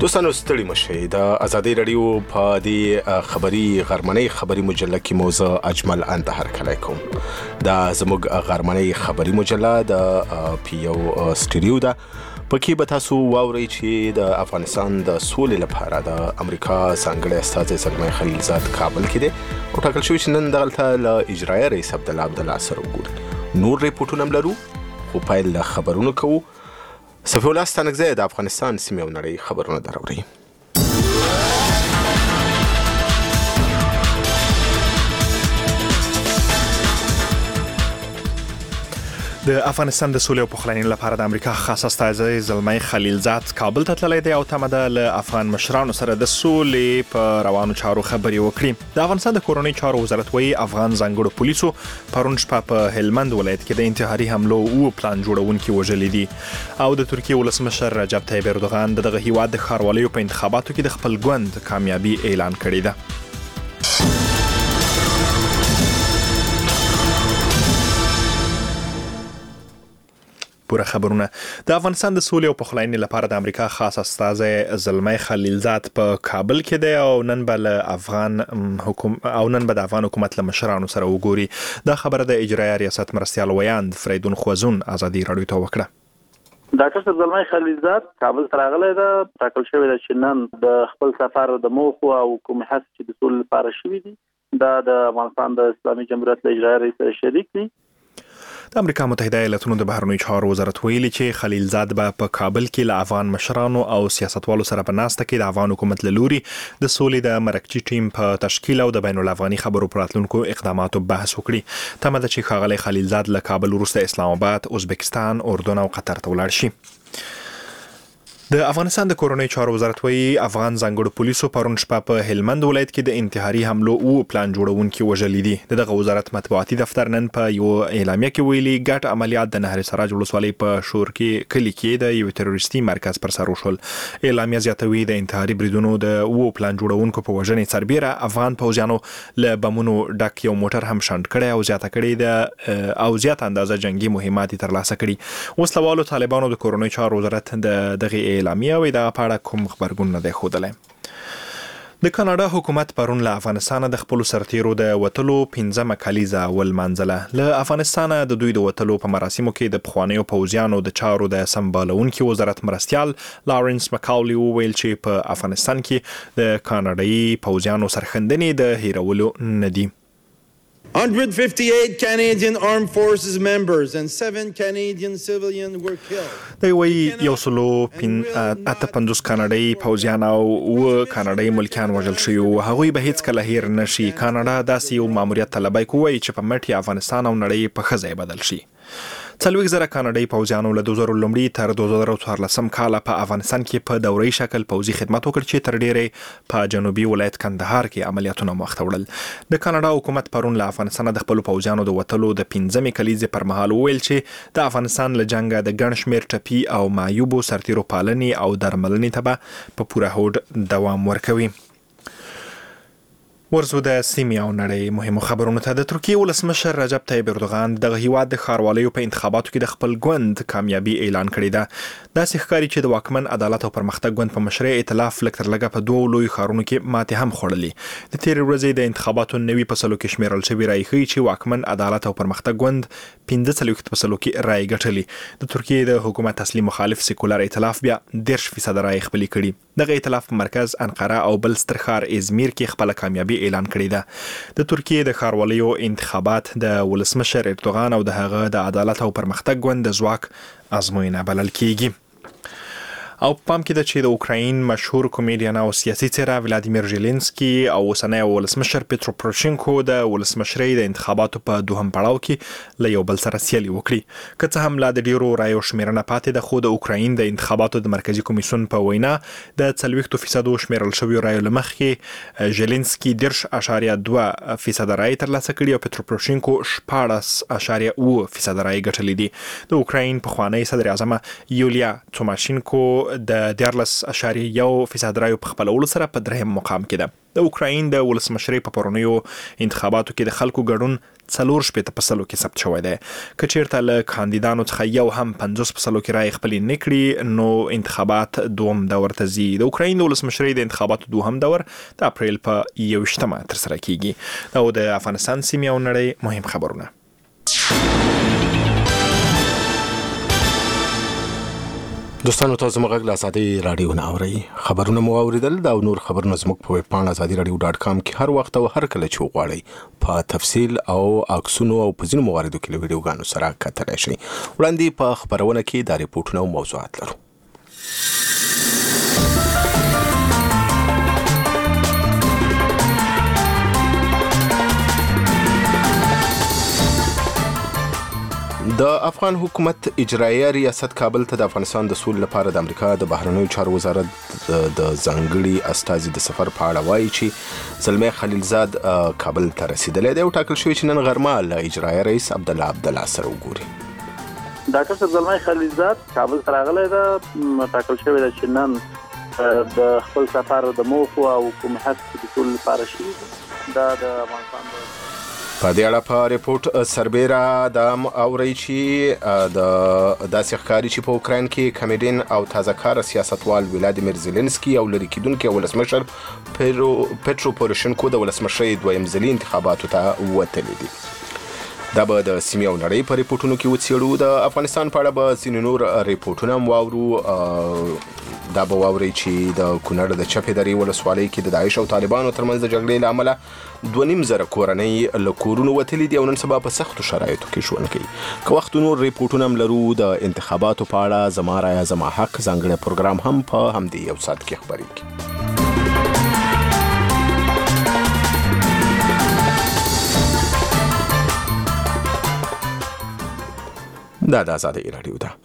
دوستانو ستړي مشئ د ازادي رادیو په دې خبري غرمنۍ خبري مجله کې موضوع اجمل انتهر کړای کوم دا زموږ غرمنۍ خبري مجله د پیو سټوډیو ده پکې به تاسو واورئ چې د افغانستان د سولې لپاره د امریکا ځانګړي استازي زلمی خلیلزاد کابل کې دی او ټاکل شوی چې نن دغلته له اجرایي رئیس عبدالله سره وګوري نور ریپورټونه هم لرو خو پیل له خبرونو کوو صفی الله ستانکزی د افغانستان سیمې او نړۍ خبرونه دراوړي د افغانستان د سولې او پخلاینې لپاره د امریکا خاص استازی زلمی خلیلزاد کابل ته تللی دی او تمه ده له افغان مشرانو سره د سولې په روانو چارو خبرې وکړي. د افغانستان د کورنۍ چارو وزارت وایي افغان ځانګړو پولیسو پرون شپه په هلمند ولایت کې د انتحاري حملو پلان جوړونکي وژلي دي او د ترکیې ولسمشر رجب طیب اردوغان دغه هیواد د ښاروالیو په انتخاباتو کې د خپل ګوند کامیابي اعلان کړې ده. پوره خبرونه د افغانستان د سولې او پخلاینې لپاره د امریکا خاص استازی زلمی خلیلزاد په کابل کې دی او نن به د افغان حکومت له مشرانو سره وګوري. دا خبره د اجرایي ریاست مرستیال ویاند فریدون خوازون ازادي رادیو ته وکړه. ډاکټر زلمی خلیلزاد کابل ته راغلی ده. ټاکل شوی ده چې نن د خپل سفر د موخو او کوم هڅې چې د سولې لپاره شوي دي دا د افغانستان د اسلامي جمهوریت له اجرایي رئیس شریک دي. د امریکا متحده ایالاتونو د بهرنیو چارو وزارت ویلي چې خلیلزاد به په کابل کې له افغان مشرانو او سیاستوالو سره په ناسته کې د افغان حکومت له لوري د سولې د مرکزي ټیم په تشکیل او د بین الافغاني خبرو پر راتلونکو اقداماتو بحث وکړي. تمه ده چې ښاغلی خلیلزاد له کابل وروسته اسلام آباد، ازبکستان، اردن او قطر ته ولاړ شي. د افغانستان د کورنۍ چارو وزارت وایي افغان ځانګړو پولیسو پرون شپه په هلمند ولایت کې د انتحاري حملو پلان جوړونکي وژلي دي. دغه وزارت مطبوعاتي دفتر نن په یو اعلامیه کې ویلي ګډ عملیات د نهر سراج ولسوالۍ په شورکي کلي کې د یو تروریستي مرکز پر سر وشول. اعلامیه زیاتوي د انتحاري بریدونو د پلان جوړونکو په وژنې سربیره افغان پوځیانو له بمونو ډک یو موټر هم شنډ کړی او زیاته کړی او زیات اندازه جنگي مهمات ترلاسه کړي. وسلوالو طالبانو د کورنۍ چارو وزارت دغه اعلامیه وی د پاړه کوم خبرګون نه دی ښودلی. د کاناډا حکومت پرون له افغانستانه د خپلو سرتیرو د وتلو 15مه کلیزه ولمانځله. له افغانستانه د دوی د وتلو په مراسمو کې د پخوانیو پوځیانو د چارو د سمبالونکي وزارت مرستیال لارنس مکاولي وویل چې په افغانستان کې د کاناډایي پوځیانو سرښندنې د هیرولو نه دي. 158 Canadian Armed Forces members and 7 Canadian civilians were killed. دی وایي 158 کاناډایي پوځیان او 9 کاناډایي ملکیان وژل شوي وو. هغوی به هیڅ کله هیر نه شي. کاناډا داسې یو ماموریت طلبی کوي چې په مټ افغانستان او نړۍ په ښه ځای بدل شي. 40,000 کاناډایي پوځیانو له 2000 تر 2014 کال په افغانستان کې په دوري شکل پوځي خدمت وکړ چې تر ډیره په جنوبي ولایت کندهار کې عملیاتونه مخته وړل. د کاناډا حکومت پرون له افغانستان د خپل پوځیانو د وتلو د 15مې کلیزې پر مهال وویل چې د افغانستان له جنګه د ګڼ شمېر ټپي او معیوبو سرتیرو پالنې او درملنې ته به په پوره هوډ دوام ورکوي. ورزو د سیمې او نړۍ مهمو خبرونو ته. د ترکیې ولسمشر رجب طیب اردوغان دغه هیواد د ښاروالیو په انتخاباتو کې د خپل ګوند کامیابي اعلان کړې ده. داسې ښکاري چې د واکمن عدالت او پرمختګ ګوند په مشرۍ ائتلاف لږ تر لږه په 2 لویو ښارونو کې ماتې هم خوړلې. د تېرې ورځې د انتخاباتو 90% کې شمیرل شوي رایې ښیي چې واکمن عدالت او پرمختګ ګوند 45% کې رایې ګټلې. د ترکیې د حکومت اصلي مخالف سیکولر ائتلاف بیا 10% رایې خپلې کړي. دغه ائتلاف په مرکز انقره او بل ستر ښار ازمیر کې خپل کامیابي اعلان کړی ده. د ترکیې د ښاروالیو انتخابات د ولسمشر اردوغان او د هغه د عدالت او پرمختګ ګوند د ځواک ازموینه بلل کیږي. او پام کې ده چې د اوکراین مشهور کمیډین او سیاسي څیره ولادیمیر ژیلینسکي او اوسنی ولسمشر پیترو پروشینکو د ولسمشرۍ د انتخاباتو په دوهم پړاو کې له یو بل سره سیالي وکړي. که څه هم لا د ډیرو رایو شمیرنه پاتې ده خو د اوکراین د انتخاباتو د مرکزی کمیسیون په وینا د 40% شمیرل شویو رایو له مخې ژیلینسکي 10.2% رایې ترلاسه کړي او پیترو پروشینکو 14.8% رایې ګټلې دي. د اوکراین پخوانی صدر اعظم یولیا توماشینکو د 14.1% رایو په خپلولو سره په دریم مقام کې ده. د اوکراین د ولسمشرۍ په پرونیو انتخاباتو کې د خلکو ګډون 4% کې ثبت شوی دی. که چیرته له کاندیدانو څخه یو هم 50% کې رای خپل نه کړي نو انتخابات دوم دور ته ځي. د اوکراین د ولسمشرۍ د انتخاباتو دوهم دور د اپریل په 21 ترسره کیږي. دا د افغانستان سیمې او نړۍ مهم خبرونه. دوستانو تاسو موږ له آزادي رادیو نه اورئ. خبرونه مو اوریدل دا نور خبرونه زموږ په ویب پاڼه azadiradio.com کې هر وخت او هر کله چې وغواړئ په تفصیل او عکسونو او په ځینو مواردو کې له ویډیوګانو سره کتلای شئ. وړاندې په خبرونه کې د ریپورتونو او موضوعات لرو. د افغان حکومت اجرایي ریاست کابل ته د افغانستان د سولې لپاره د امریکا د بهرنیو چارو وزارت د ځانګړي استازي د سفر په اړه وایي چې زلمی خلیلزاد کابل ته رسیدلی دی او ټاکل شوی چې نن غرمه له اجرایي رئیس عبدالله سره وګوري. ډاکټر زلمی خلیلزاد کابل ته راغلی دی. ټاکل شوی دی چې نن د خپل سفر د موخو او کوم هڅې د سولې لپاره شوي دا د افغانستان په دې اړه په ریپورت سربیره دا اوري چې د داسې ښکاري چې په اوکراین کې کمیډین او تازه کار سیاستوال ولادیمیر زيلنسکي او لری کېدونکي ولسمشر پټرو پوروشنکو د ولسمشرۍ دویم ځلي انتخاباتو ته وتلي دي. دا به د سیمې او نړۍ په ریپورتونو کې وڅېړو. د افغانستان په اړه به ځینې نور ریپورتونه هم واورو. دا به واورئ چې د کونړ د چپې درې ولسوالۍ کې د داعش او طالبانو ترمنځ د جګړې له امله 2.5 کورنۍ له کورونو وتلي دي او نن سبا په سختو شرایطو کې ژوند کوي. که وخت نور ریپورتونه هم لرو د انتخاباتو په اړه زما رایه زما حق ځانګړی پروګرام هم په همدې یو ساعت کې خپرېږي. دا د آزادي رادیو ده.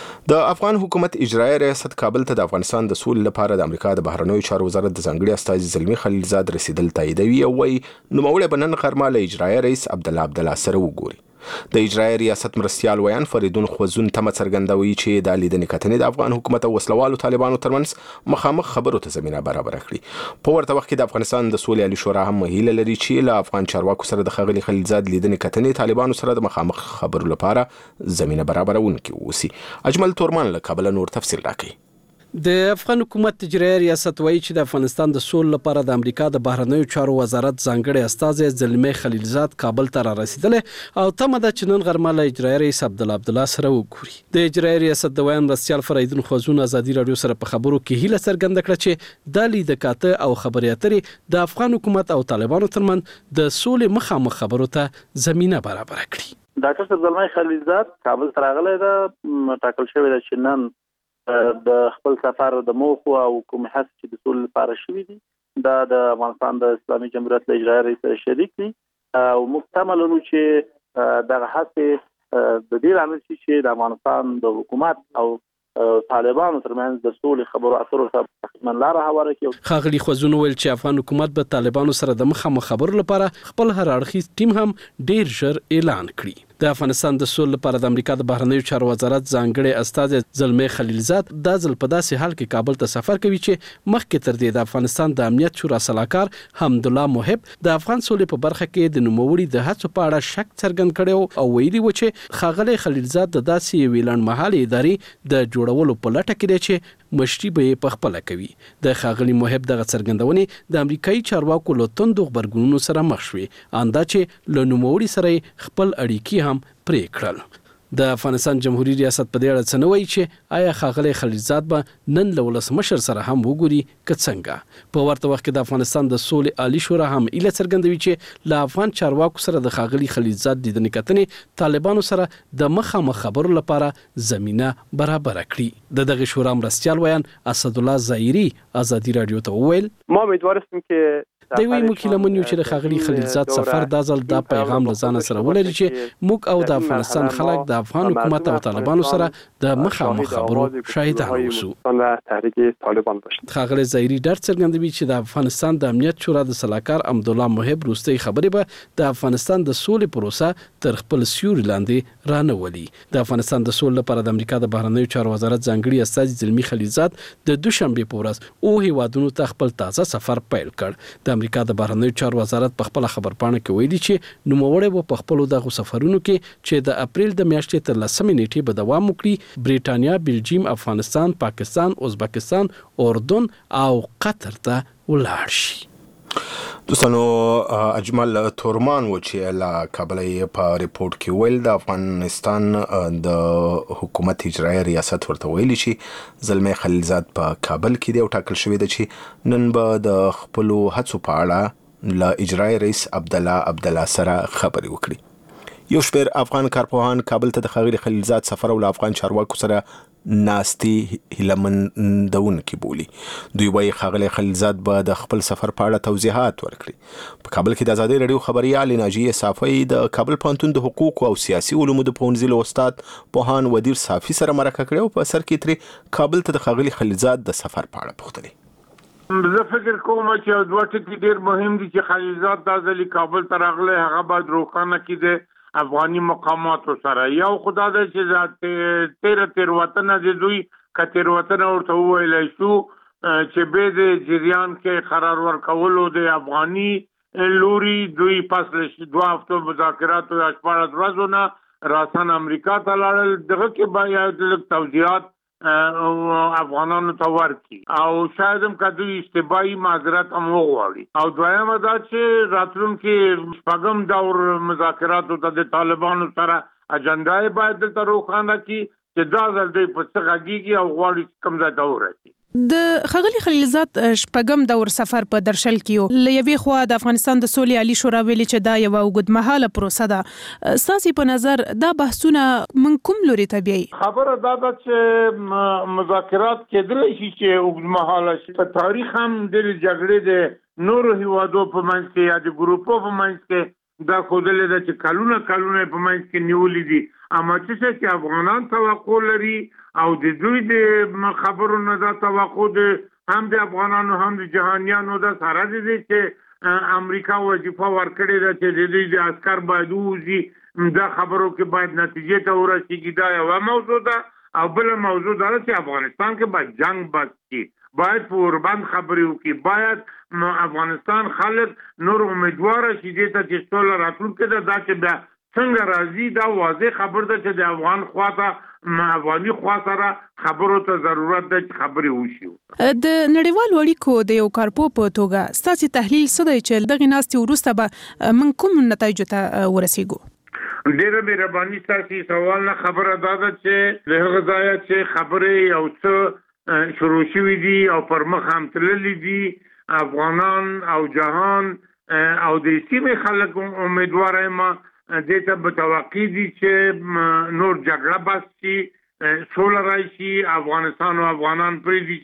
د افغان حکومت اجرایي ریاست کابل ته د افغانستان د سولې لپاره د امریکا د بهرنیو چارو وزارت د ځانګړي استازي زلمی خلیلزاد رسیدل تاییدوي او وايي نوموړی به نن غرمه له اجرایي رئیس عبدالله سره وګوري. د اجرایي ریاست مرستیال ویان فریدون خوزون تمه څرګندوي چې د لیدنې کتنې د افغان حکومت او وسلوالو طالبانو ترمنځ مخامخ خبرو ته زمینه برابر کړي. په ورته وخت کې د افغانستان د سولې عالی شورا هم هیله لري چې له افغان چارواکو سره د ښاغلي خلیلزاد لیدنې کتنې طالبانو سره د مخامخ خبرو لپاره زمینه برابرونکي اوسي. اجمل تورمان له کابل نور تفصیل راکړي. د افغان حکومت اجرایي ریاست وایي چې د افغانستان د سولې لپاره د امریکا د بهرنیو چارو وزارت ځانګړي استازي زلمی خلیلزاد کابل ته رسیدلی او تمه ده چې نن غرمه له اجرایي رئیس عبدالله سره وګوري. د اجرایي ریاست د ویان مرستیال فریدون خوزون آزادي رادیو سره په خبرو کې هیله څرګنده کړه چې د لیدکاته او خبري اترې د افغان حکومت او طالبانو ترمنځ د سولې مخامخ خبرو ته زمينه برابر کړي. ډاکټر زلمی خلیلزاد کابل ته راغلی دی. ټاکل شوی دی چې نن د خپل سفر د موخو او کوم هڅې چې د سولې لپاره شوي دي دا د افغانستان د اسلامي جمهوریت له اجرایي رئیس سره شریک دي او موږ تمه لرو چې دغه هڅې د دې لامل شي چې د افغانستان د حکومت او طالبانو ترمنځ د سولې خبرو اترو ته لاره هواره کړي. ښاغلي خوزون ویل چې افغان حکومت به طالبانو سره د مخامخ خبرو لپاره خپل هر اړخیز ټیم هم ډیر ژر اعلان کړي. د افغانستان د سولې لپاره د امریکا د بهرنیو چارو وزارت ځانګړي استازي زلمی خلیلزاد د ځل په داسې حال کې کابل ته سفر کوي چې مخکې تر دې د افغانستان د امنیت شورا سلاکار حمدالله محب د افغان سولې په برخه کې د نوموړي د هڅو په اړه شک څرګند کړي او ویلي و چې ښاغلي خلیلزاد د داسې ویلن محل ادارې د جوړولو په لټه کې دی چې مشري به په خپل کوي. د ښاغلي محب دغه څرګندونې د امریکایي چارواکو له توندو خبرګونونو سره مخ شوې اندا چې له نوموړي سره خپل اړیکې هم پرې کړل. د افغانستان جمهوریت ریاست په دې اړه څه نه وایي چې آیا ښاغلي خلیلزاد به نن له ولسمشر سره هم وګوري که څنګه. په ورته وخت کې د افغانستان د سولې عالی شورا هم ایله څرګندوي چې له افغان چارواکو سره د ښاغلي خلیلزاد لیدنې کتنې طالبانو سره د مخامخ خبرو لپاره زمينه برابر کړي. دغه شورا مرستیال ویان اسدالله ظاهري آزادي رادیو ته وویل ما امیدوارستم که د وی مکیلمن یو چې د خاغلی خلیلزاد سفر د ځل د پیغام لزان سره ولري چې موږ او د افغانستان خلک د افغان حکومت او طالبانو سره د مخامخ خبرو شاهدان اوسو. تحریک طالبان باشند. خاغلی زایری در څرګندوي چې د افغانستان د امنیت شورا د سلاکار عبدالله محب روستي خبرې به د افغانستان د سولې پروسه تر خپل سیوري لاندې رانولي. د افغانستان د سولې لپاره د امریکا د بهرنیو چارو وزارت ځانګړي استازي زلمی خلیلزاد د دوشنبه په ورځ او هیوادونو ته خپل تازه سفر پیل کړ. د امریکا د بهرنیو چارو وزارت په خپل خبرپاڼه کې ویلي چې نوموړی په خپل دغه سفرونو کې چې د اپریل د میاشتې تر 10 نیټې به دوام وکړي بریټانیا، بلجیم، افغانستان، پاکستان، ازبکستان، اردن او قطر ته ولاړ شي. دوستانو اجمل تورمان و چې لا کابل په ریپورت کې ویل د افغانستان د حکومت اجرایی ریاست ورته ویلي چې زلمی خلیلزاد په کابل کې دی او ټاکل شوی دی چې نن به د خپل هڅو په اړه له اجرایی رئیس عبدالله سره خبرې وکړي. یو شمېر افغان کارپوهان کابل ته د ښاغلي خلیلزاد سفر او له افغان چارواکو سره ناستي هیلهمندونکي بولي. دوی وايي ښاغلي خلیلزاد به د خپل سفر په اړه توضیحات ورکړي. په کابل کې د ازادي رادیو خبريال ناجیه صافی د کابل پوهنتون د حقوقو او سیاسي علومو د پوهنځي له استاد پوهان ودیر صافی سره مرکه کړې او په سر کې ترې کابل ته د ښاغلي خلیلزاد د سفر په اړه پوښتنه. زه فکر کوم چې دوه ټکي ډېر مهم دي چې خلیلزاد د ځلې کابل ته راغلی هغه باید روښانه کړي افغاني مقاماتو سره. یو خدا د چې تیر وطن د دوی کتیر وطن ورته ویلای شو چې به د جریان کې قرار ورکولو د افغاني لوري دوی پس له 2 هفتو مذاکرات او 14 ورځو نه راسن امریکا ته لاړل. دغه کې باید لږ توضیحات افغانانو ته ورکړي او شاید هم که دوی اشتباهي معذرت هم وغواړي. او دویمه دا چې راتلونکي شپږم دور مذاکراتو ته د طالبانو سره اجنډا یې باید دلته روښانه کړي چې دا ځل دوی په څه غږیږي او غواړي کوم ځای ته ورسي. د ښاغلي خلیلزاد شپږم دور سفر په درشل کې له یوې خوا د افغانستان د سولې عالی شورا ویلي چې دا یو اوږدمهاله پروسه ده. ستاسو په نظر دا بحثونه من کوم لوري ته بیایي؟ خبره دا ده چې مذاکرات کېدلی شي چې اوږدمهاله شي. په تاریخ هم ډېرې جګړې د نورو هیوادو په منځ کې یا د ګروپو په منځ کې دا ښودلې ده چې کلونه په منځ کې نیولي دي. اما چې افغانان توقع لري او د دوی د خبرو نه دا توقع ده هم د افغانانو هم د جهانیانو دا سره دي چې امریکا وظیفه ورکړې ده چې د دوی د عسکر باید ووځي. دا خبرو کې باید نتیجې ته ورسیږي. دا یوه موضوع ده. او بله موضوع دا ده چې افغانستان کې باید جنگ بس کړي، باید په اوربند خبرې وکړي، باید افغانستان خلک نور امیدواره شي دې ته چې سوله راتلونکې ده. دا چې بیا څنګه راځي دا واضح خبر ده چې د افغان افغاني خوا سره خبرو ته ضرورت ده چې خبرې وشي. د نړیوالو اړیکو د یو کارپو په توګه ستاسو تحلیل څه دی چې دغه ناستې وروسته به من کوم نتایجو ته ورسیږو؟ ډېره مهرباني ستاسو سوال نه خبره دا ده چې له هغه ځایه چې خبرې یو څه شروع شوي دي او پر مخ هم تللي دي، افغانان او جهان او د سیمې خلک امیدواره یم دې ته به توقع دي چې نور جګړه بس شي، سوله راشي، افغانستان او افغانان پرېږدي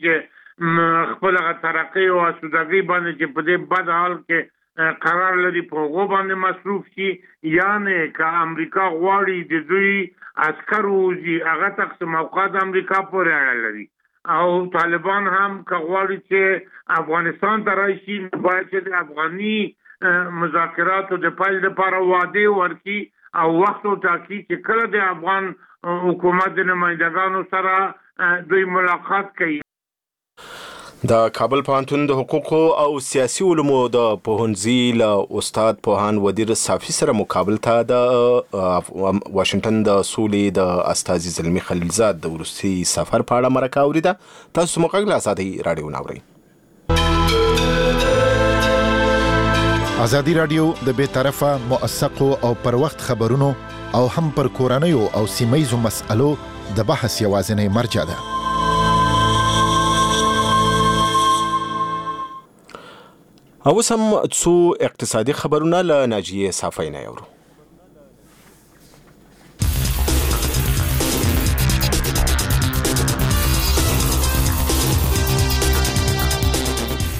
چې خپل هغه ترقۍ او آسودګۍ باندې چې په دې بد حال کې قرار لري په هغو باندې مصروف شي. یعنې که امریکا غواړي د دوی عسکر ووځي هغه تقسیم اوقات امریکا پورې اړه لري. او طالبان هم که غواړي چې افغانستان ته راشي باید چې د افغاني مذاکراتو د پیل لپاره وعده ورکړي او وخت وټاکي چې کله د افغان حکومت د نمایندګانو سره دوی ملاقات کوي. د کابل پوهنتون د حقوقو او سیاسي علومو د پوهنځي له استاد پوهان ودیر صافی سره مقابل ته د واشنگټن د سولې د استازي زلمی خلیلزاد د وروستي سفر په اړه مرکه اوریده. تاسو موږ له ازادي رادیو ناوړئ. ازادي رادیو د بې طرفه موثقو او پر وخت خبرونو او هم پر کورنیو او سیمه‌یزو مسألو د بحث یوازینی مرجع ده. اوس هم څو اقتصادي خبرونه له ناجیه صافی نه اورو.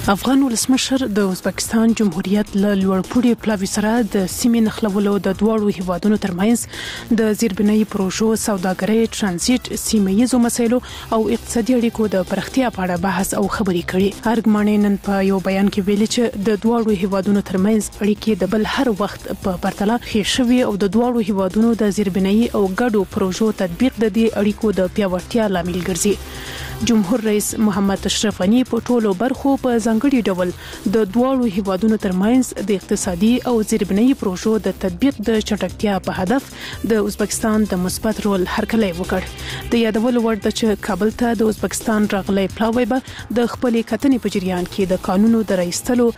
افغان ولسمشر د ازبکستان جمهوریت له لوړپوړي پلاوي سره د سیمې نښلولو د دواړو هیوادونو ترمنځ د زیربنایي پروژو، سوداګرۍ، ترانزیت، سیمه‌ییزو مسایلو او اقتصادي اړیکو د پراختیا په اړه بحث او خبرې کړي. ارګمانې نن په یو بیان کې ویلي چې د دواړو هیوادونو ترمنځ اړیکې د بل هر وخت په پرتله ښې شوي او د دواړو هیوادونو د زیربنایي او ګډو پروژو تطبیق د دې اړیکو د پیاوړتیا لامل ګرځي. جمهور رئیس محمد اشرف غنی په ټولو برخو په ځانګړي ډول د دواړو هیوادونو ترمنځ د اقتصادي او زیربنایي پروژو د تطبیق د چټکتیا په هدف د ازبکستان د مثبت رول هرکلی وکړ. د یادولو وړ ده چې کابل ته د ازبکستان راغلی پلاوی به د خپلې کتنې په جریان کې د قانونو د رایستلو،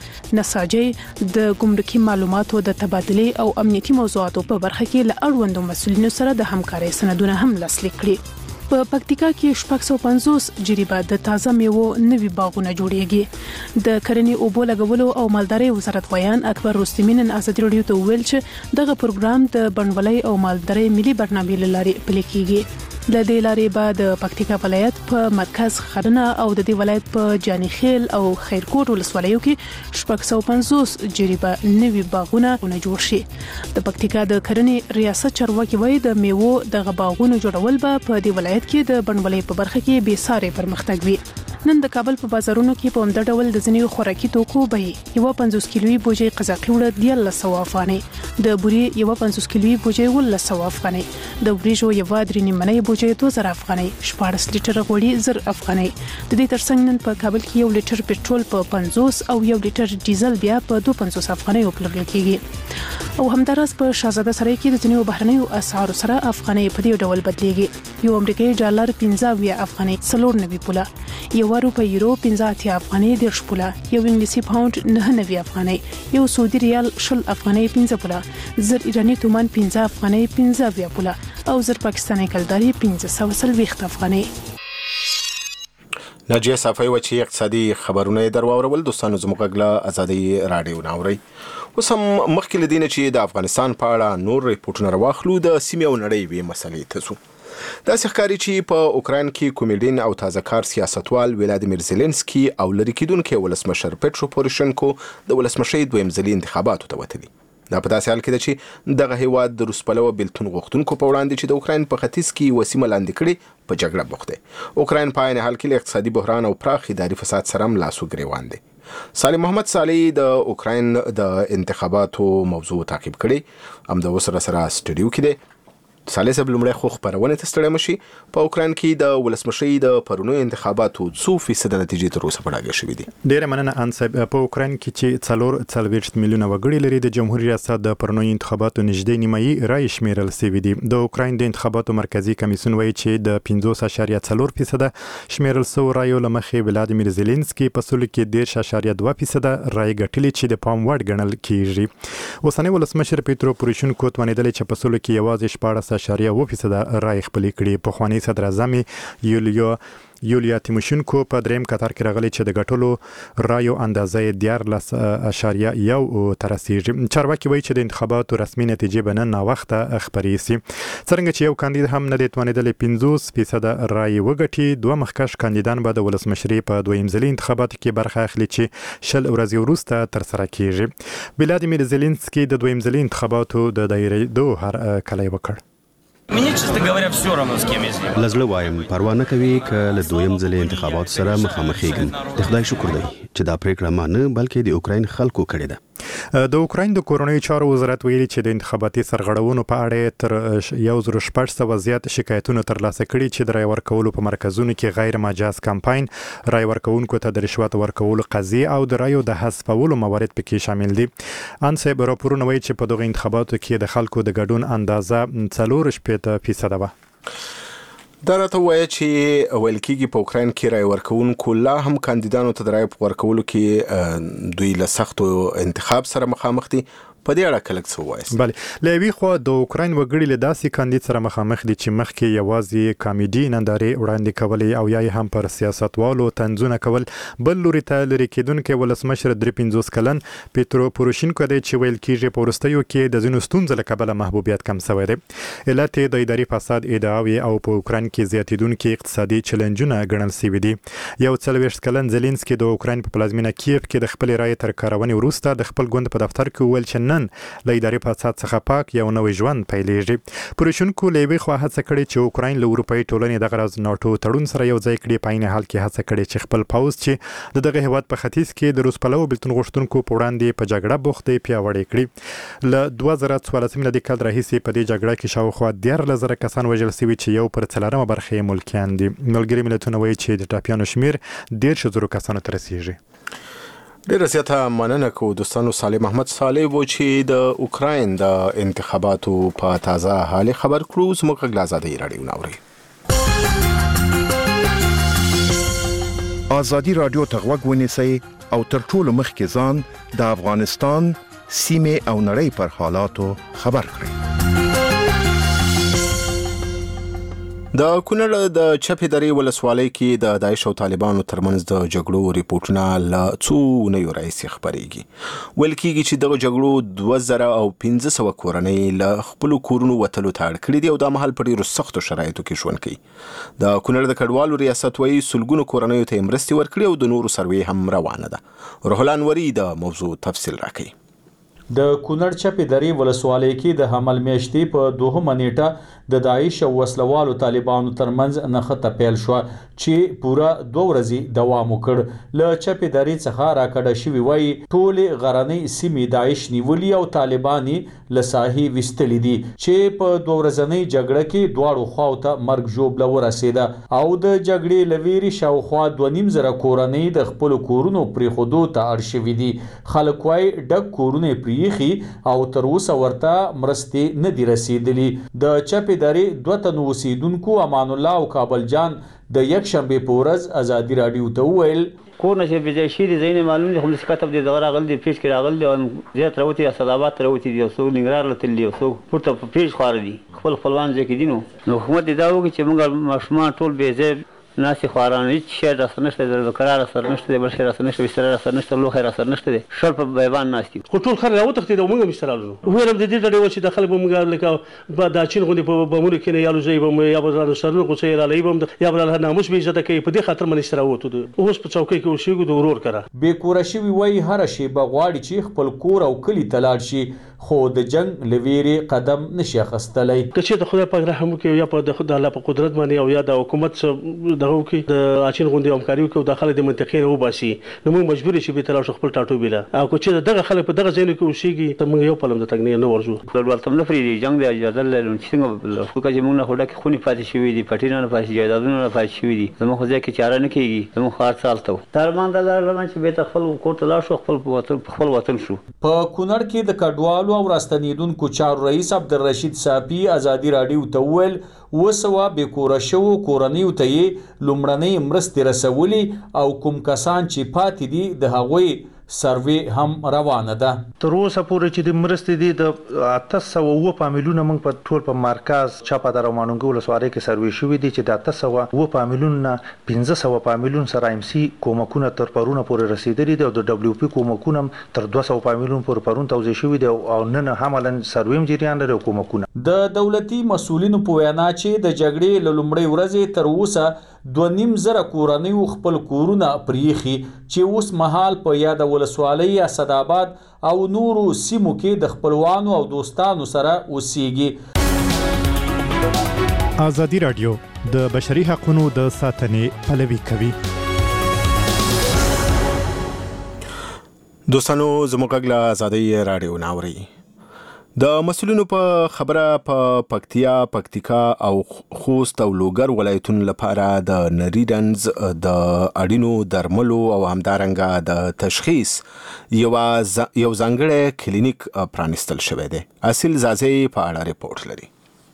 نساجۍ، د ګمرکي معلوماتو د تبادلې او امنیتي موضوعاتو په برخه کې له اړوندو مسؤلینو سره د همکارۍ سندونه هم لاسلیک کړي. په پکتیکا کې 650 جریبه د تازه میوو نوي باغونه جوړیږي. د کرنې اوبو لګولو او مالدارۍ وزارت ویان اکبر رستمی نن ازادي راډیو ته ویل چې دغه پروګرام د بڼوالۍ او مالدارۍ ملي برنامې لارې پلي کیږي. د دې لارې به د پکتیکا ولایت په مرکز خرنه او د دې ولایت په جانیخیل او خیرکوټ ولسوالیو کې 650 جریبه نوي باغونه جوړ شي. د پکتیکا د کرنې ریاست چارواکي وایي د میوو د باغونو جوړول به په دې ولایت کې د بڼوالۍ په برخه کې بې ساري پرمختګ وي. نن د کابل په بازارونو کې په همدغه ډول د ځینې خوراکي توکو بیې یو 50 کیلوي بوجي قزاقي وړه 1300 افغانۍ، د بوري یو 50 کیلوي بوجي 1300 افغانۍ، د وریجو یو 3.5 بوجي 2000 افغانۍ، 14 لیټر غوړي 1000 افغانۍ. د دې ترڅنګ نن په کابل کې یو لیټر پټرول په 50 او یو لیټر ډیزل بیا په 250 افغانۍ پلورل کیږي. او همداراز په شاهزاده سرای کې د ځینې بهرنیو اسعارو سره افغانۍ په دې ډول بدلیږي. یو امریکایي ډالر 15 افغانۍ 4.90 پوله، یو روپی یورو 15 افغانۍ 10 پوله، یو انګلیسي پاوند 9 افغانۍ، یو سعودي ریال 10 افغانۍ 15 پوله، 1000 ایرانی تومان 15 افغانۍ 15 پوله او 1000 پاکستاني کلداري 1520 افغانۍ. ناجیه صافی و چې اقتصادي خبرونه درواورول. دوستانو زموږ غږ ازادي رادیو ناوري. اوس هم مخکې لدینه چې د افغانستان په اړه نور ریپورتونه راوخلو د سیمې او نړۍ وی مسلې ته سو. دا ښکاري چې په اوکراین کې کومیډین او تازه کار سیاستوال ولادیمیر زيلنسکي او لری کېدونکو ولسمشر پټرو پوروشنکو د ولسمشۍ دویم ځلي انتخاباتو ته وتلي. دا په داسې حال کې ده چې دغه هیواد د روسپلوه بیلتون غوښتونکو په وړاندې چې د اوکراین په ختیځ کې وسیمه لاندې کړي په جګړه بوخت دی. اوکراین په عین حال کې له اقتصادي بحران او پراخ اداري فساد سره ملاس وګریوان دی. صالح محمد صالح د اوکراین د انتخاباتو موضوع تعقیب کړي هم د وسره سټډیو کې دی. صالح صاحب لمړی خو خبرونه تستړی مشي په اوکراین کې د ولسمشۍ د پرونو انتخاباتو 2% نتیجې تر اوسه پړاګه شوې دي. ډیره مننه ان صاحب. په اوکراین کې چې 4 میلیونه وګړي لري د جمهوریت ریاست د پرونو انتخاباتو نږدې نیمایي رای شمیرل شوی دی. د اوکراین د انتخاباتو مرکزی کمیسیون وایي چې د 50.4% شمیرل شو رایو لمخې ولادیمیر زيلنسکي په سلو کې 10.2% رای ګټلې چې د پام وړ ګڼل کیږي. اوسنی ولسمشر پېټرو پوروشنکو توانیدل چې په سلو کې یوازې 14.2% رای خپل کړي. په خواني صدر اعظم یولیا تیموشنکو په دریم قطار کې راغلي چې د غټلو رایو اندازې 14.1 ترسيږي. چارواکي وایي چې د انتخاباتو رسمي نتیجې به نن وخته خبرې سي. څنګه چې یو کاندید هم نه توانیدل 50% رای وګټي. دوه مخکښ کاندیدان به د ولسمشرۍ په دویم ځلي انتخاباتو کې برخه اخلي چې شل ورځې وروسته تر سره کیږي. ولادیمیر زيلنسکي د دویم ځلي انتخاباتو د دایرېدو هر کلی وکړ. Мне, честно говоря, все равно с кем я здесь. لزله وایم پروا نه کوي ک له دویم ځلې انتخابات سره مخامخېږم. د خدای شکر دی چې دا پریکړه ما نه بلکې د اوکراین خلکو کړې ده. د اوکراین د کورونی چارو وزارت ویلي چې د انتخاباتي سرغړونو په اړه تر 1.8 زیات شکایتونه ترلاسه کړي چې د رای ورکولو په مرکزونو کې غیر مجاز کمپاین، رای ورکوونکو ته د رشوت ورکولو قضیې او د رایو د حذفولو موارد پکې شامل دي. انسه راپورونه وایي چې په دغه انتخاباتو کې د خلکو د ګډون اندازه 4.5% وه. دا راته وایي چې ویل کېږي په اوکراین کې رای ورکوونکو لا هم کاندیدانو ته د رای ورکولو کې دوی له سختو انتخاب سره مخامخ دي. په دې اړه کلک څه وایي؟ بله، لوي خو د اوکراین وګړي له داسې کاندید سره مخامخ دي چې مخکې یوازې کامیډي نندارې وړاندې کولې او یا هم پر سیاستوالو تنظونه کول. بل لوري ته لري کېدونکو ولسمشر 53 کلن پیترو پوروشینکو دی چې ویل کېږي په وروستیو کې د ځینو ستونزو له کبله محبوبیت کم شوی دی. علت د اداري فساد ادعاوې او په اوکراین کې زیاتېدونکي اقتصادي چیلنجونه ګڼل شوي دي. 41 کلن زيلنسکي د اوکراین په پلازمینه کیف کې د خپل رایې تر کارونې وروسته د خپل ګوند په دفتر کې ویل چې نن له اداري فساد څخه پاک یو نوې ژوند پیلېږي. پوروشینکو له یوې خوا هڅه کړې چې اوکراین له اروپایي ټولنې د غرض ناټو تړون سره یو ځای کړي، په عین حال کې هڅه کړې چې خپل پوځ چې دغه هیواد په ختیځ کې د روس پلو بلتون غوښتونکو په وړاندې په جګړه بوخت دی پیاوړی کړي. له 2014 ملي کال راهیسې په دې جګړه کې شاوخوا 13,000 کسان وژل شوي چې یو پر 4 برخه یې ملکیان دي. ملګري ملتونه وایي چې د ټاپیانو شمیر 13,000 کسانو ته رسیږي. ډیره زیاته مننه کوو دوستانو. صالح محمد صالح و چې د اوکراین د انتخاباتو په تازه حال خبر کړو. زموږ غږ آزادي رادیو ناوري. آزادي رادیو ته غوږ ونیسئ او تر ټولو مخکې ځان د افغانستان سیمې او نړۍ پر حالاتو خبر کړئ. د کونړ د چپې درې ولسوالۍ کې د داعش او طالبانو ترمنځ د جګړو ریپورتونه له څو اونیو راهیسې خپرېږي. ویل کېږي چې دغه جګړو 2500 کورنۍ له خپلو کورونو وتلو ته اړ کړي دي او دا مهال په ډېرو سختو شرایطو کې ژوند کوي. د کونړ د کډوالو ریاست وایي سلګونو کورنیو ته مرستې ورکړي او د نورو سروې هم روانه ده. روح الله انوري د موضوع تفصیل راکوي. د کونړ چپې درې ولسوالۍ کې د حمل میاشتې په 2 نیټه د داعش او وسلوالو طالبانو ترمنځ نښته پیل شو چې پوره 2 ورځې دوام وکړ. له چپې درې څخه راکړه شوی وای ټولې غرنۍ سیمې داعش نیولې او طالبان له ساحې وستلې دي چې په 2 ورځنۍ جګړه کې دواړو خواو ته مرګ ژوبله ورسېده او د جګړې لویری شاوخوا 2.5 کورنۍ د خپل کورونو پرې خودو ته اړ شوي دي. خلک وای ډک کورونه پریخي او تر اوسه ورته مرستې نه دي رسیدلې. د چپې درې 2 تنو اوسیدونکو امان الله او کابل جان د یک شنبه په ورځ آزادي رادیو ته وویل کور نشه بجای شي دي زین معلوم دي خو مس کتب دي دغه راغل دي پیش کې راغل دي زیات راوتی اسدابات راوتی دي او سو نګرار لته دي او سو پورته پیش خور دي خپلوان ځکه دي نو حکومت دا وږي چې موږ ماشومان ټول به زه ناسي خواران هیڅ شي راس نشته د قرار سر نشته بل شي راس نشته بستر راس نشته لو خیر سر نشته شل په بیان ناشتي خو ټول خر راو تخته د موږ مسترالو ویرم د دې ډول چې داخل به موږ لکه با د چین غونډه په بمونه کې نه یالو زی به یا به سر نو څه را لایبم یا به ناموس به عزت کوي په دې خاطر منستر اوته اوس په چوکۍ کې وشيګو د ورور کړه به کورشي وی هر شي بغواړي چې خپل کور او کلی تلاړ شي خو د جنگ لویری قدم نشي اخستلای. که چې د خدای پاک رحم وکړي یا په د خدای الله په قدرت باندې او یا د حکومت دغه وکړي د اچین غونډې همکاري وکړي او داخله د منطقې نه وباسي نو موږ مجبور شي به تر خپل ټاټو بیل او که چې دغه خلک په دغه ځای کې وشيږي ته موږ یو پلم د تګ نه ورځو ډول تم نه فري جنگ د اجازه لري چې څنګه خو که موږ نه هډه کې خوني پاتې شوې دي پټینه نه پاتې جایدادونه نه پاتې شوې دي زموږ خو ځکه چاره نه کیږي زموږ خاص سالته ترمان د لاره چې به خپل کوټ لا شو خپل وطن شو. په کونړ کې د کډوالو او راستنیدونکو چارو رئیس عبدالرشید صافی آزادي رادیو ته ویل وسوا به کورشو کورنیو ته لومړنۍ مرستې رسولې او کوم کسان چې پاتې دي د هغوی سروې هم روانه ده. تر اوسه پورې چې د مرستې دي د 800 فامیلونه موږ په ټول په مرکز چاپا در مانونګو ولسوالۍ کې سروې شوې دي چې د 800 فامیلونه 1500 فامیلون سره ام سي کومکونه تر پرونه پورې رسیدلي دي او د دبليو پی کومکونه تر 200 فامیلون پورې پرون توزیع شوې دي او نن هماً سروې جریان لري کومکونه. د دولتي مسولینو په وینا چې د جګړې لومړۍ ورځې تر اوسه 2.5 کورنۍ خپل کورونه پریخي چې اوس مهال په یاد ولسوالۍ اسداباد او نورو سیمو کې د خپلوانو او دوستانو سره اوسېږي. آزادي رادیو د بشري حقوقو د ساتنې پلوي کوي. دوستانو زموږ غږ آزادي رادیو ناوري. د مسؤلینو په خبره په پکتیا، پکتیکا او خوست او لوګر ولایتونو لپاره د نریډنز د اړینو درملو او همدارنګه د تشخیص یو ځانګړی کلینیک پرانستل شوی دی. اصل زازی په اړه ریپورت لري.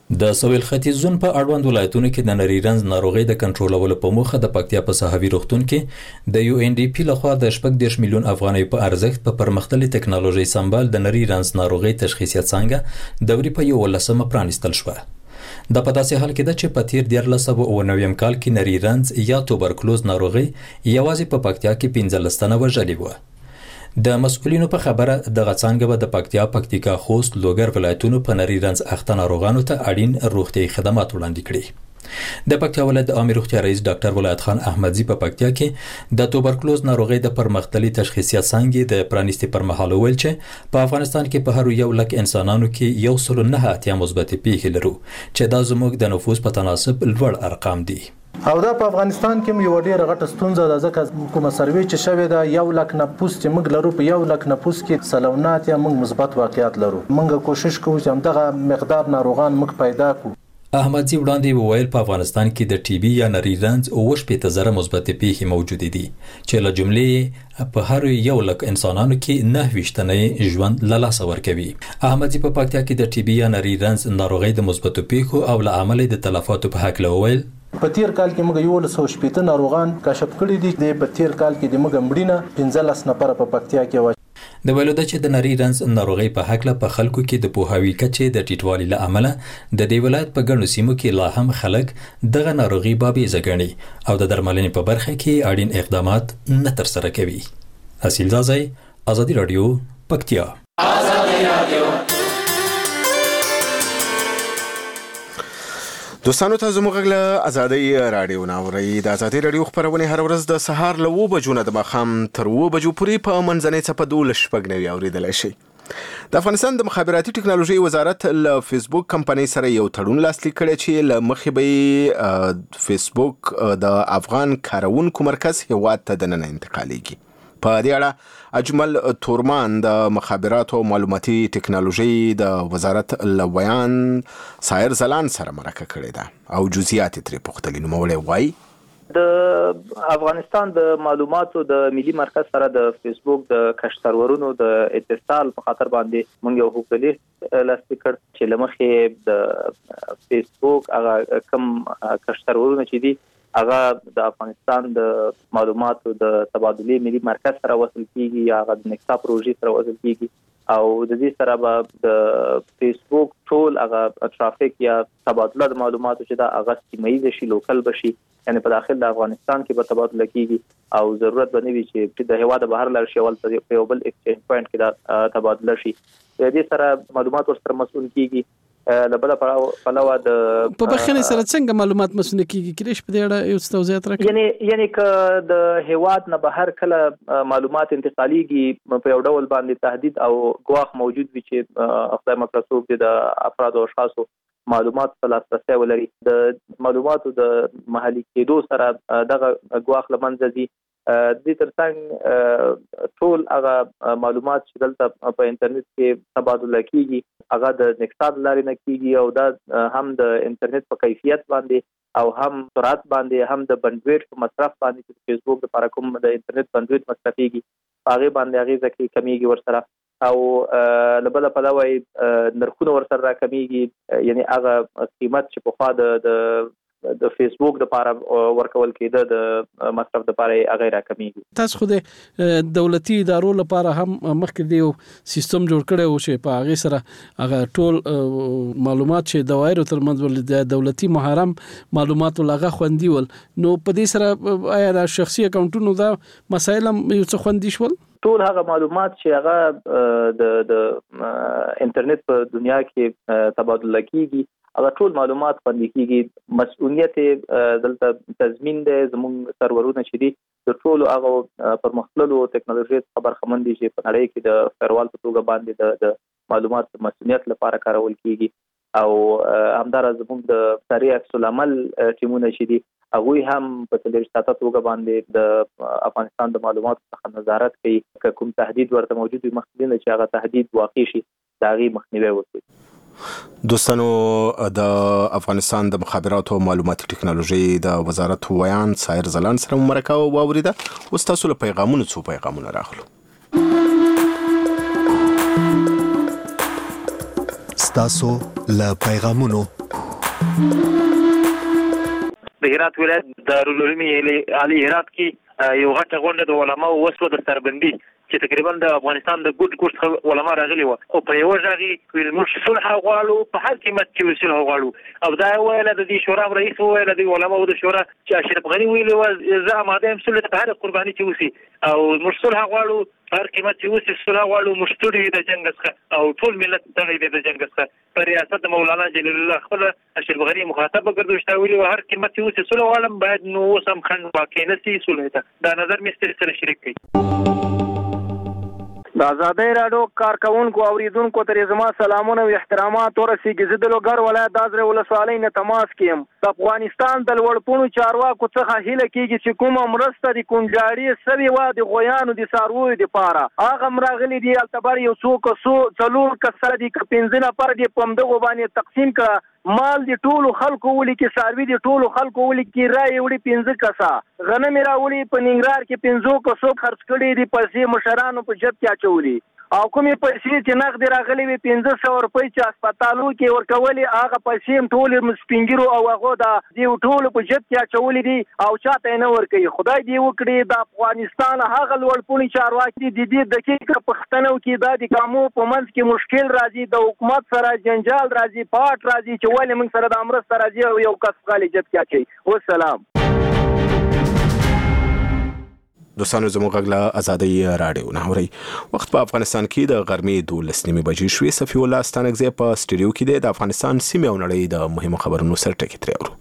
د سویل ختیځ زون په اړوند ولایتونو کې د نری رنځ ناروغي د کنټرولولو په موخه د پکتیا په صحوي روغتون کې د یو ان ډي پی لخوا د 14 میلیون افغانۍ په ارزښت په پرمختللي ټکنالوژي سمبال د نری رنځ ناروغي تشخیصیه څنګه دوري په 11 پرانیستل شو. د پداسې حال کې د چې په تیر 1990 کال کې نری رنځ یا توبرکلوز ناروغي یوازې په پکتیا کې 15 تنه وژلي و. د مسؤلینو په خبره د غڅانګه به د پکتیکا خوست لوګر ولایتونو په نری رنځ اخته ناروغانو ته اړین روغتيایي خدمات وړاندې کړي. د پکتیا ولایت د عامه روغتیا رئیس ډاکټر ولایت خان احمدزی په پکتیا کې د توبرکلوز ناروغي د پرمختللي تشخیصیه څنګه د پرانیستي پر مهال ویل چې په افغانستان کې په هر یو لک انسانانو کې 109 مثبت پیښې لرو چې دا زموږ د نفوس په تناسب لوړ ارقام دي. او دا په افغانستان کې یو ډیره غټه ستونزه ده ځکه کومه سروې چې شوې ده 1 لک نفوس چې موږ لرو په 1 لک نفوس کې سلونات یا موږ مثبت واقعیت لرو. موږ کوشش کوو چې همدغه مقدار ناروغان موږ پیدا کړو. احمدزی وړاندې وویل په افغانستان کې د ټي بي یا نری رنځ 15,000 مثبت پیښې موجود دي چې له جملې په هر یو لک انسانانو کې 29 تنه ژوند له لاسه ورکوي. احمدزی په پکتیا کې د ټي بي یا نری رنځ ناروغي د مثبت پیښو او له عمل د تلفاتو په حق لویل په تیر کال کې موږ 118 ناروغان کشف کړي دي. په تیر کال کې د موږ مړینه 15 نفر په پکتیا کې و. د ویلو د چې د نری رنځ ناروغي په حق له په خلکو کې د پوهاوی کچې د ټیټوالي له امله د دې ولایت په ګڼو سیمو کې لا هم خلک دغه ناروغي بابیزه ګڼي او د درملنې په برخه کې اړین اقدامات نه ترسره کوي. اصیل زازی، آزادی رادیو، پکتیا. آزادی رادیو. دوستانو ته زموږ غږ له ازادي رادیو ناوړي د ازادي رادیو خبرونه هر ورځ د سهار له 9 بجو نه د ماښام تر 9 بجو پورې په منځنۍ څپه 12 اوریدلای شي. د افغانستان د مخابراتي ټکنالوژي وزارت له فیسبوک کمپنۍ سره یو تړون لاسلیک کړی چې له مخې به فیسبوک د افغان کارونکو مرکز هیواد ته دننه انتقالیږي. په دې اړه اجمل تورمان د مخابراتو او معلوماتي ټکنالوژي د وزارت لویان سایر زلان سره مرکه کړې ده او جزئیات ترې پوښتلي. نوموړی وایي د افغانستان د معلوماتو د ملي مرکز سره د فیسبوک د کشف سرورونو د اتصال په خاطر باندې مونږ یو حقوقي لاسلیک کړ چې لمخې د فیسبوک هغه کم کشف سرورونه چې دي هغه د افغانستان د معلوماتو د تبادله ملي مرکز سره وصل کیږي یا هغه د نکتا پروژې سره وصل کیږي او د دې سره به د فیسبوک ټول هغه ټرافیک یا تبادله د معلوماتو چې دا هغه سیمایي شي لوکل بشي یعنی په داخل د افغانستان کې به تبادله کیږي او ضرورت به نه وي چې د هیواد بهر لار شي ول په یو بل ایکسچینج پوینټ کې دا تبادله شي. د دې سره معلومات ورسره مسؤل کیږي. لبله پلاوه د په بخښنې سره څنګه معلومات مسؤل کیږي کړي په دې اړه یو توضیحات راکړئ. یعنی ک د هیواد نه بهر کله معلومات انتقالیږي په یو ډول باندې تهدید او ګواښ موجود وي چې خدای مکرسوب د افراد او اشخاصو معلومات په لاسرسي ولري. د معلوماتو د محلي کېدو سره دغه ګواښ لمنځه ځي. د ترڅنګ ټول هغه معلومات چې دلته په انټرنیټ کې تبادله کیږي هغه د نکساد لارې نه کیږي او دا هم د انټرنیټ په کیفیت باندې او هم سرعت باندې هم د بندویډ په مصرف باندې چې فیسبوک لپاره کوم د انټرنیټ بندویډ مصرفيږي هغه باندې هغه ځکه کمیږي ورسره او لبل په لوي نرخونه ورسره راکمیږي یعنی هغه قیمت چې په خوا د فیسبوک د لپاره ورکول کېده د مصرف د لپاره هغه راکمیږي. تاسو خو د دولتي ادارو لپاره هم مخکې دیو سیستم جوړ کړی او چې په هغه سره هغه ټول معلومات چې دوایرو ترمنځ ول د دولتي محرم معلومات لغه خوندي ول نو په دې سره آیا د شخصي اکاونټونو دا مسایل هم یو څه خوندي شول؟ ټول هغه معلومات چې هغه د انټرنیټ په دنیا کې تبادله کیږي هغه ټول معلومات خوندي کیږي. مسؤلیت دلته تضمین دی زموږ سرورونه چې دي د ټول هغه پرمختللو ټکنالوژي خبر خمن دي چې په نړۍ کې د فایروال په توګه باندې د معلومات مسؤلیت لپاره کارول کیږي او همدارس زموږ د سریع عکس العمل ټیمونه چې دي هغه هم په تلویزیون ساتلو توګه باندې د افغانستان د معلوماتو څخه نظارت کوي. کوم تهدید ورته موجود وي مخکې چې هغه تهدید واقع شي دا غي مخنیوي وکړي. دوستانو د افغانستان د مخابراتو او معلوماتي ټکنالوژي د وزارت ویان سایر زلان سره مرکه واوریده. اوس تاسو له پیغامونو څو پیغامونه راغلو. ستاسو له پیغامونو د هرات ولایت دارالعلوم علي هرات کې یو غټه غونډه د علماو وسلو د سربندي چې تقریبا د افغانستان د ګوټ ګوټ علما راغلي وو او په یو ځای کې موږ صلح غواړو په هر قیمت کې صلح غواړو او دا ویل د دې شورا رئیس ویل د علماو د شورا چې اشرف غنی ویل و زه آماده یم صلح په هر قرباني کې وسی او موږ صلح غواړو هر قیمت چې وسی صلح غواړو مشتری د جنگ څخه او ټول ملت دغه د جنگ څخه پر ریاست مولانا جلیل الله خپل اشرف غنی مخاطب ګرځوشته ویل هر قیمت چې وسی صلح غواړم باید نو سم خن واقع نسی صلح ته دا نظر مستر سره شریک کړي د آزادۍ راډیو کارکونکو اوریدونکو ته زما سلامونه او احترامات ورسیږي. زه د لوګر ولایت د ازره ولسوالۍ نه تماس کوم. د افغانستان د لوړپوړو چارواکو څخه هیله کیږي چې کومه مرسته د کونجاړي سوي و د غویانو د څارویو لپاره هغه مرغلي دی التبر یو څو څلور کسره دي 15 نفر دي په مدغه باندې تقسیم کړه. مال دی ټولو خلکو ولي کې ساروي دی ټولو خلکو ولي کې رای وړي 15 کسا غنم راولي په ننګرهار کې 15 کسو خرڅ کړي دي پیسې مشرانو په جب کې اچولي او کومې پیسې چې نقد راغلي وي 1500 روپۍ چې هسپتالو کې ورکولي هغه پیسې ټول مسپینګرو او هغه د دې ټول په جب کې اچولي دي او چاته نه ورکوي. خدای دې وکړي د افغانستان هغه لوړپوړي چارواکي د دې دقیقه پښتنو کې د قامو په منځ کې مشکل راځي د حکومت سره جنجال راځي پاټ راځي چې ولې موږ سره د امر سره راځي او یو کس غالي جب کې اچي. والسلام. دوستانو زموږ غږ له آزادۍ راډیو نه اورئ. وخت په افغانستان کې د غرمې 12 بجې شوې. صفي الله ستانکزی په سټوډیو کې د افغانستان سیمه او نړۍ د مهمو خبرونو سره ټکی ترې اورو.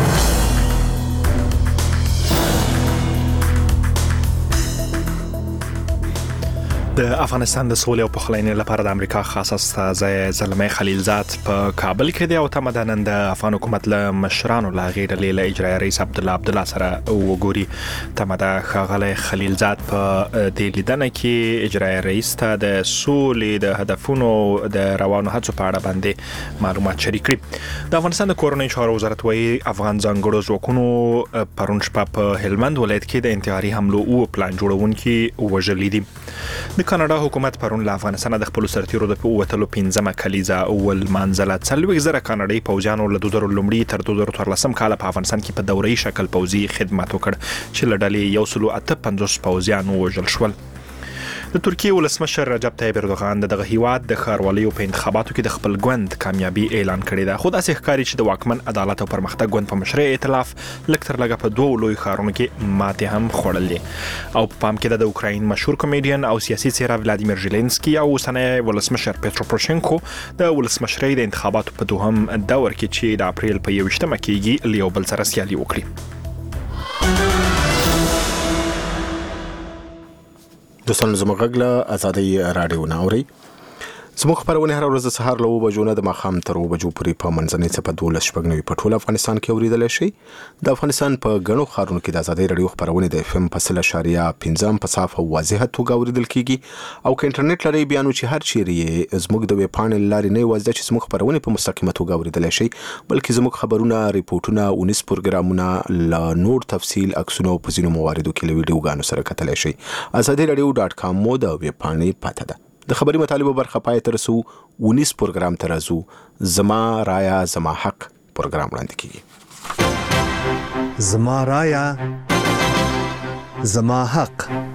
د افغانستان د سولې او پخلاینې لپاره د امریکا خاص استازی زلمي خلیلزاد په کابل کې دی او تمه نن د افغان حکومت له مشرانو لا غیر له اجرایي رئیس عبدالله سره وګوري. تمه د خغله خلیلزاد په دې لیدنه کې اجرایي رئیس ته د سولې د هدفونو د روانو هڅو په اړه باندې معلومات شریک کړي. د افغانستان د کورنۍ چارو وزارت وايي افغان ځانګړو ځواکونو پرون شپه په هلمند ولایت کې د انتحاري حملو او پلان جوړونکي وژلي دي. د کاناډا حکومت پرون له افغانستان د خپل سرتیرو د وټلو 15مه کلیزه اول منځله 40,000 کاناډایي پوځیانو له 2000 لومړي تر 2013 کال په افغانستان کې په دوري شکل پوځي خدمت وکړ چې له ډلې 158 پوځیان وژل شول. د ترکیه ولسمشر رجب طیب اردوغان دغه هیواد د ښاروالۍ په انتخاباتو کې د خپل ګوند کامیابی اعلان کړی دی. خو داسې ښکاري چې د واکمن عدالت او پرمختګ ګوند په مشرۍ ائتلاف لکتر لګه په دوه لوی ښارونو کې ماته هم خوړل دي. او په پام کې د اوکراین مشهور کمیډین او سیاسي څیره ولادیمیر زيلنسکي او اوسنی ولسمشر پیټرو پروشنکو د ولسمشرۍ د انتخاباتو په دوهم دور کې چې د اپریل په 21مه کېږي لیو بل سره سیالي وکړي. دوستانو زموږ غږ له آزادۍ راډیو نه اورئ. زموږ خبرونه هر ورځ سهار له 9 بجو نه د ماښام تر 9 بجو پورې په منځنۍ څپه 12 په ټول افغانستان کې اوریدل شي. د افغانستان په غنو ښارونو کې د آزادۍ راډیو خبرونه د FM په 0.5 په صاف او واضح توګه اوریدل کیږي او که انټرنیټ لري بیا نو چې هر چیرې زموږ د ویب پاڼې لارې نه وځي چې زموږ خبرونه په مستقیمه توګه اوریدل شي بلکې زموږ خبرونه ریپورتونه او نس پروګرامونه لا نور تفصیل عکسونه او په ځینو مواردو کې له ویډیوګانو سره کتلی شي. azadiiradio.com مو د ویب پاڼې پته ده. د خبري مطالبه برخه پای تر سو 19 پروګرام ترازو زما رایا زما حق پروګرام وړاندې کیږي. زما رایا زما حق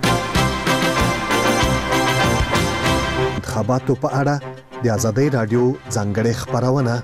انتخاباتو په اړه د آزادۍ رادیو ځانګړې خبرونه.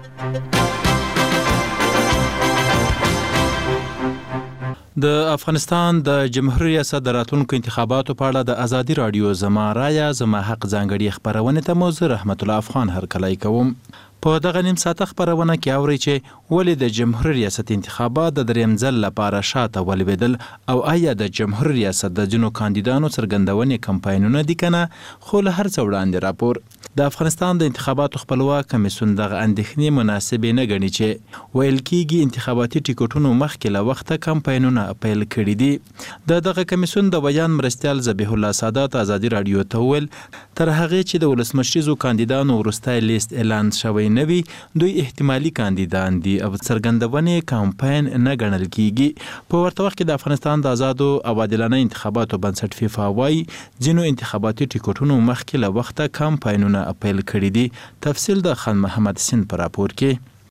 د افغانستان د جمهوریت ریاست د راتلونکو انتخاباتو په اړه د آزادۍ رادیو زما رایا زما حق ځانګړي خبرونه ته موضوع رحمت الله افغان هرکلی کوم. په دغه نیم ساعته خبرونه کې اوري چې ولې د جمهوریت ریاست انتخابات د دریم ځل لپاره شاته ولوېدل او آیا د جمهوریت ریاست د جنو کاندیدانو څرګندونې کمپاینونه دي کنه. خو له هر څه وړاندې راپور د افغانستان د انتخاباتو خپلواک کمیسیون دغه اندېښنې مناسبې نه ګڼي چې ویل کېږي انتخاباتي ټیکټونو مخکې له وخته کمپاینونه پیل کړي دي. دغه کمیسیون د بیان مرستیال ذبیح الله سادات آزادۍ رادیو ته وویل تر هغې چې د ولسمشریزو کاندیدانو وروستی لیست اعلان شوی نه وي دوی احتمالي کاندیدان دي او څرګندونې کمپاین نه ګڼل کېږي. په ورته وخت کې د افغانستان د آزادو او عادلانه انتخاباتو بنسټ فیفا وایي ځینو انتخاباتي ټیکټونو مخکې له وخته کمپاینونه اپیل کړي دي. تفصیل د خان محمد سین په راپور کې.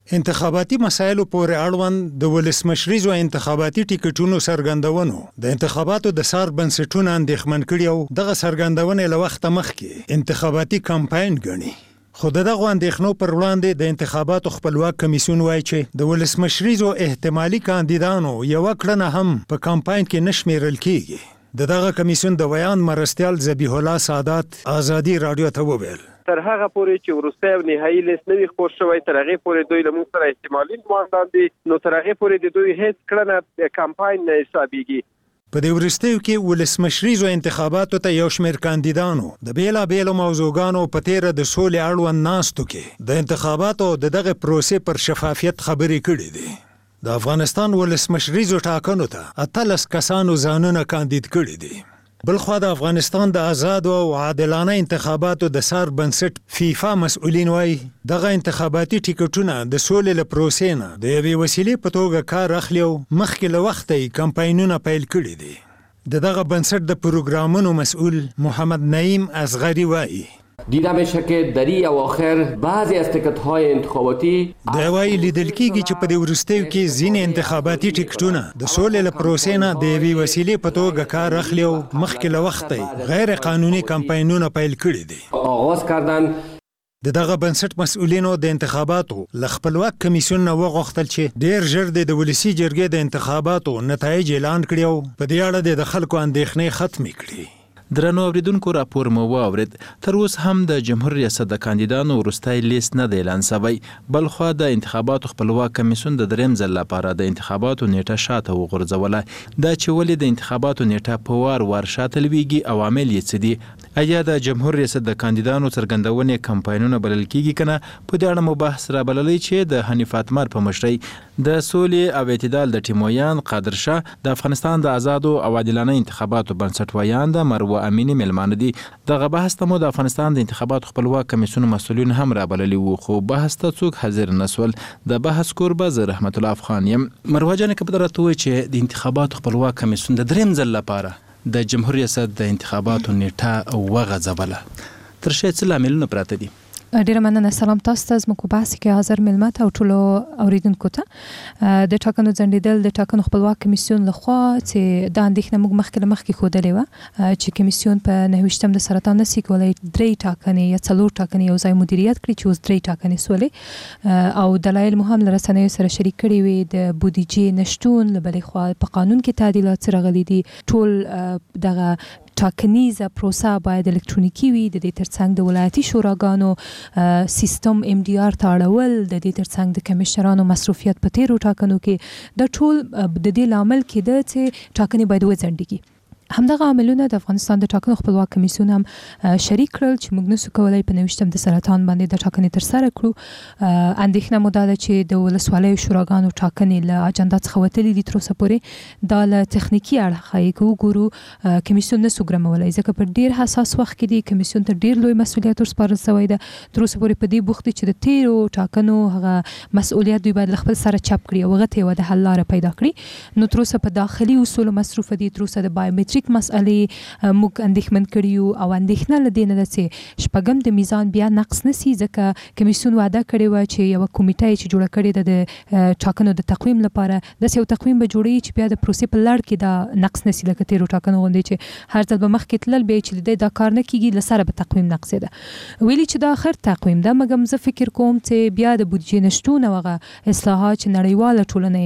انتخاباتي مسایلو پورې اړوند د ولسمشریزو انتخاباتي ټیکټونو څرګندونو د انتخاباتو د سار بنسټونو اندېښمن کړي او دغه څرګندونې له وخته مخکې انتخاباتي کمپاین ګڼي. خو دغه اندېښنو پر وړاندې د انتخاباتو خپلواک کمیسیون وایي چې د ولسمشریزو احتمالي کاندیدانو یوه کړنه هم په کمپاین کې نه شمیرل کیږي. دغه کمیسیون د ویان مرستیال ذبیح الله سادات آزادي رادیو ته وویل تر هغه پورې چې وروستی او نهایي لیست نه وي خپور شوی تر هغې پورې دوی له موږ سره احتمالي ګماندان دي، نو تر هغې پورې د دوی هیڅ کړنه کمپاین نه حسابېږي. په دې وروستیو کې ولسمشریزو انتخاباتو ته یو شمېر کاندیدانو د بیلابیلو موضوعګانو په تیره د سولې اړوند ناستو کې د انتخاباتو د دغه پروسې پر شفافیت خبرې کړې دي. د افغانستان ولسمشریزو ټاکنو ته 18 کسانو ځانونه کاندید کړي دي. بلخوا د افغانستان د آزادو او عادلانه انتخاباتو د سار بنسټ فیفا مسؤلین وایي دغه انتخاباتي ټیکټونه د سولې له پروسې نه د یوې وسیلې په توګه کار اخلي او مخکې له وخته یې کمپاینونه پیل کړي دي. دغه بنسټ د پروګرامونو مسؤل محمد نعیم اصغری وایي دیده میشه که در این اواخر بعضی از تیکت‌های انتخاباتی دا وایي لیدل کیږي چې په دې وروستیو کې ځینې انتخاباتي ټیکټونه د سولې له پروسې نه د یوې وسیلې په توګه کار اخلي او مخکې له وخته غیر قانوني کمپاینونه پیل کړي دي. آغاز کردن دغه بنسټ مسؤلینو د انتخاباتو له خپلواک کمیسیون نه وغوښتل چې ډیر ژر د ولسی جرګې د انتخاباتو نتایج اعلان کړي او په دې اړه د خلکو اندېښنې ختمې کړي. درنو اوریدونکو راپور مو واورید. تر اوسه هم د جمهور ریاست د کاندیدانو وروستی لیست نه دی اعلان شوی، بلخوا د انتخاباتو خپلواک کمیسیون د دریم ځل لپاره د انتخاباتو نیټه شاته وغورځوله. دا چې ولې د انتخاباتو نیټه په وار شاته لویږي، عوامل یې څه دي؟ ایا د جمهور ریاست د کاندیدانو څرګندونې کمپاینونه بلل کیږي کنه؟ په دې اړه مو بحث را بللی چې د حنیف اتمر په مشرۍ د سولې او اعتدال د ټیمویان قادر شاه، د افغانستان د آزادو او عادلانه انتخاباتو بنسټ ویان د مروه امینی ملمانه دي. دغه بحث ته مو د افغانستان د انتخاباتو خپلواک کمیسیون مسؤلین هم را بللی وو، خو بحث ته څوک حاضر نسول. د بحث کوربه زه رحمت الله افغان یم. مروه جان که په درته وایي چې د انتخاباتو خپلواک کمیسیون د دریم ځل لپاره د جمهور ریاست د انتخاباتو نیټه وغځوله، تر شا څه لاملونه پراته دي؟ ډیره مننه. سلام تاسو ته، زموږ په بحث کې حاضر ملمت او ټولو اوریدونکو ته. د ټاکنو ځنډېدل د ټاکنو خپلواک کمیسیون لخوا چې دا اندېښنه موږ مخکې ښودلې وه چې کمیسیون په 29 د سرطان نشي کولی 3 ټاکنې یا 4 ټاکنې یو ځای مدیریت کړي چې اوس 3 ټاکنې سولې، او دلایل مو هم له رسنیو سره شریک کړي وي. د بودیجې نشتون، له بلې خوا په قانون کې تعدیلات راغلي دي، ټول دغه ټاکنیزه پروسه باید الکترونیکی وي. د دې ترڅنګ د ولایتي شوراګانو سیستم MDR ته اړول، د دې ترڅنګ د کمشنرانو مصروفیت په تیرو ټاکنو کې، د ټول د دې لامل کېده چې ټاکنې باید وځنډېږي. همدغه عاملونه د افغانستان د ټاکنو خپلواک کمیسیون هم شریک کړل چې موږ نسو کولای په 29 د سرطان باندې د ټاکنې ترسره کړو. اندېښنه مو دا ده چې د ولسوالیو شوراګانو ټاکنې له اجنډا څخه وتلي دي تر اوسه پورې. دا له تخنیکي اړخه یې که وګورو کمیسیون نسو ګرمولی، ځکه په ډېر حساس وخت کې دی کمیسیون ته ډېر لوی مسؤلیت ورسپارل شوی ده. تر اوسه پورې په دې بوخت دي چې د تیرو ټاکنو هغه مسؤلیت دوی باید له خپل سره چپ کړي او هغه ته یوه د حل لاره پیدا کړي. نو تر اوسه په داخلي اصولو مصروفه دي، تر اوسه د بایومټریک مسئلې موږ اندېښمن کړي یو، او اندېښنه له دې نه ده چې شپږم د میزان بیا نقص نسی، ځکه کمیسیون وعده کړې وه چې یوه کمیټه چې جوړه کړې ده د ټاکنو د تقویم لپاره، داسې یو تقویم به جوړوي چې بیا د پروسې په لړ کې دا نقص نسی، لکه تیرو ټاکنو غوندې چې هر ځل به مخکې تلل بیا چې دا کار نه کېږي، له سره به تقویم نقصېده. ویلي چې دا آخر تقویم ده، مګم زه فکر کوم چې بیا د بودیجې نشتون او هغه اصلاحات چې نړیواله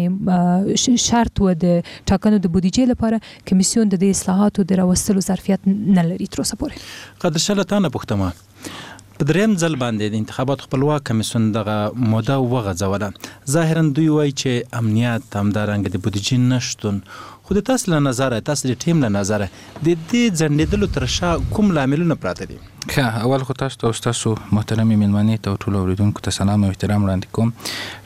ټولنه شرط و د ټاکنو د بودیجې لپاره، کمیسیون د دې اصلاحاتو د راوستلو ظرفیت نه لري تر اوسه پورې. قدر شاه له تا نه پوښتمه، په دریم ځل باندې د انتخاباتو خپلواک کمیسیون دغه موده وغځوله. ظاهرا دوی وایي چې امنیت، همدارنګه د بودیجې نشتون، خو د تاسو له نظره، تاسو د ټیم له نظره د دې ځنډېدلو تر شا کوم لاملونه پراته دي؟ اول خو تاسو ته او ستاسو محترمې مېلمنې ته او ټولو اورېدونکو ته سلام او احترام وړاندې کوم.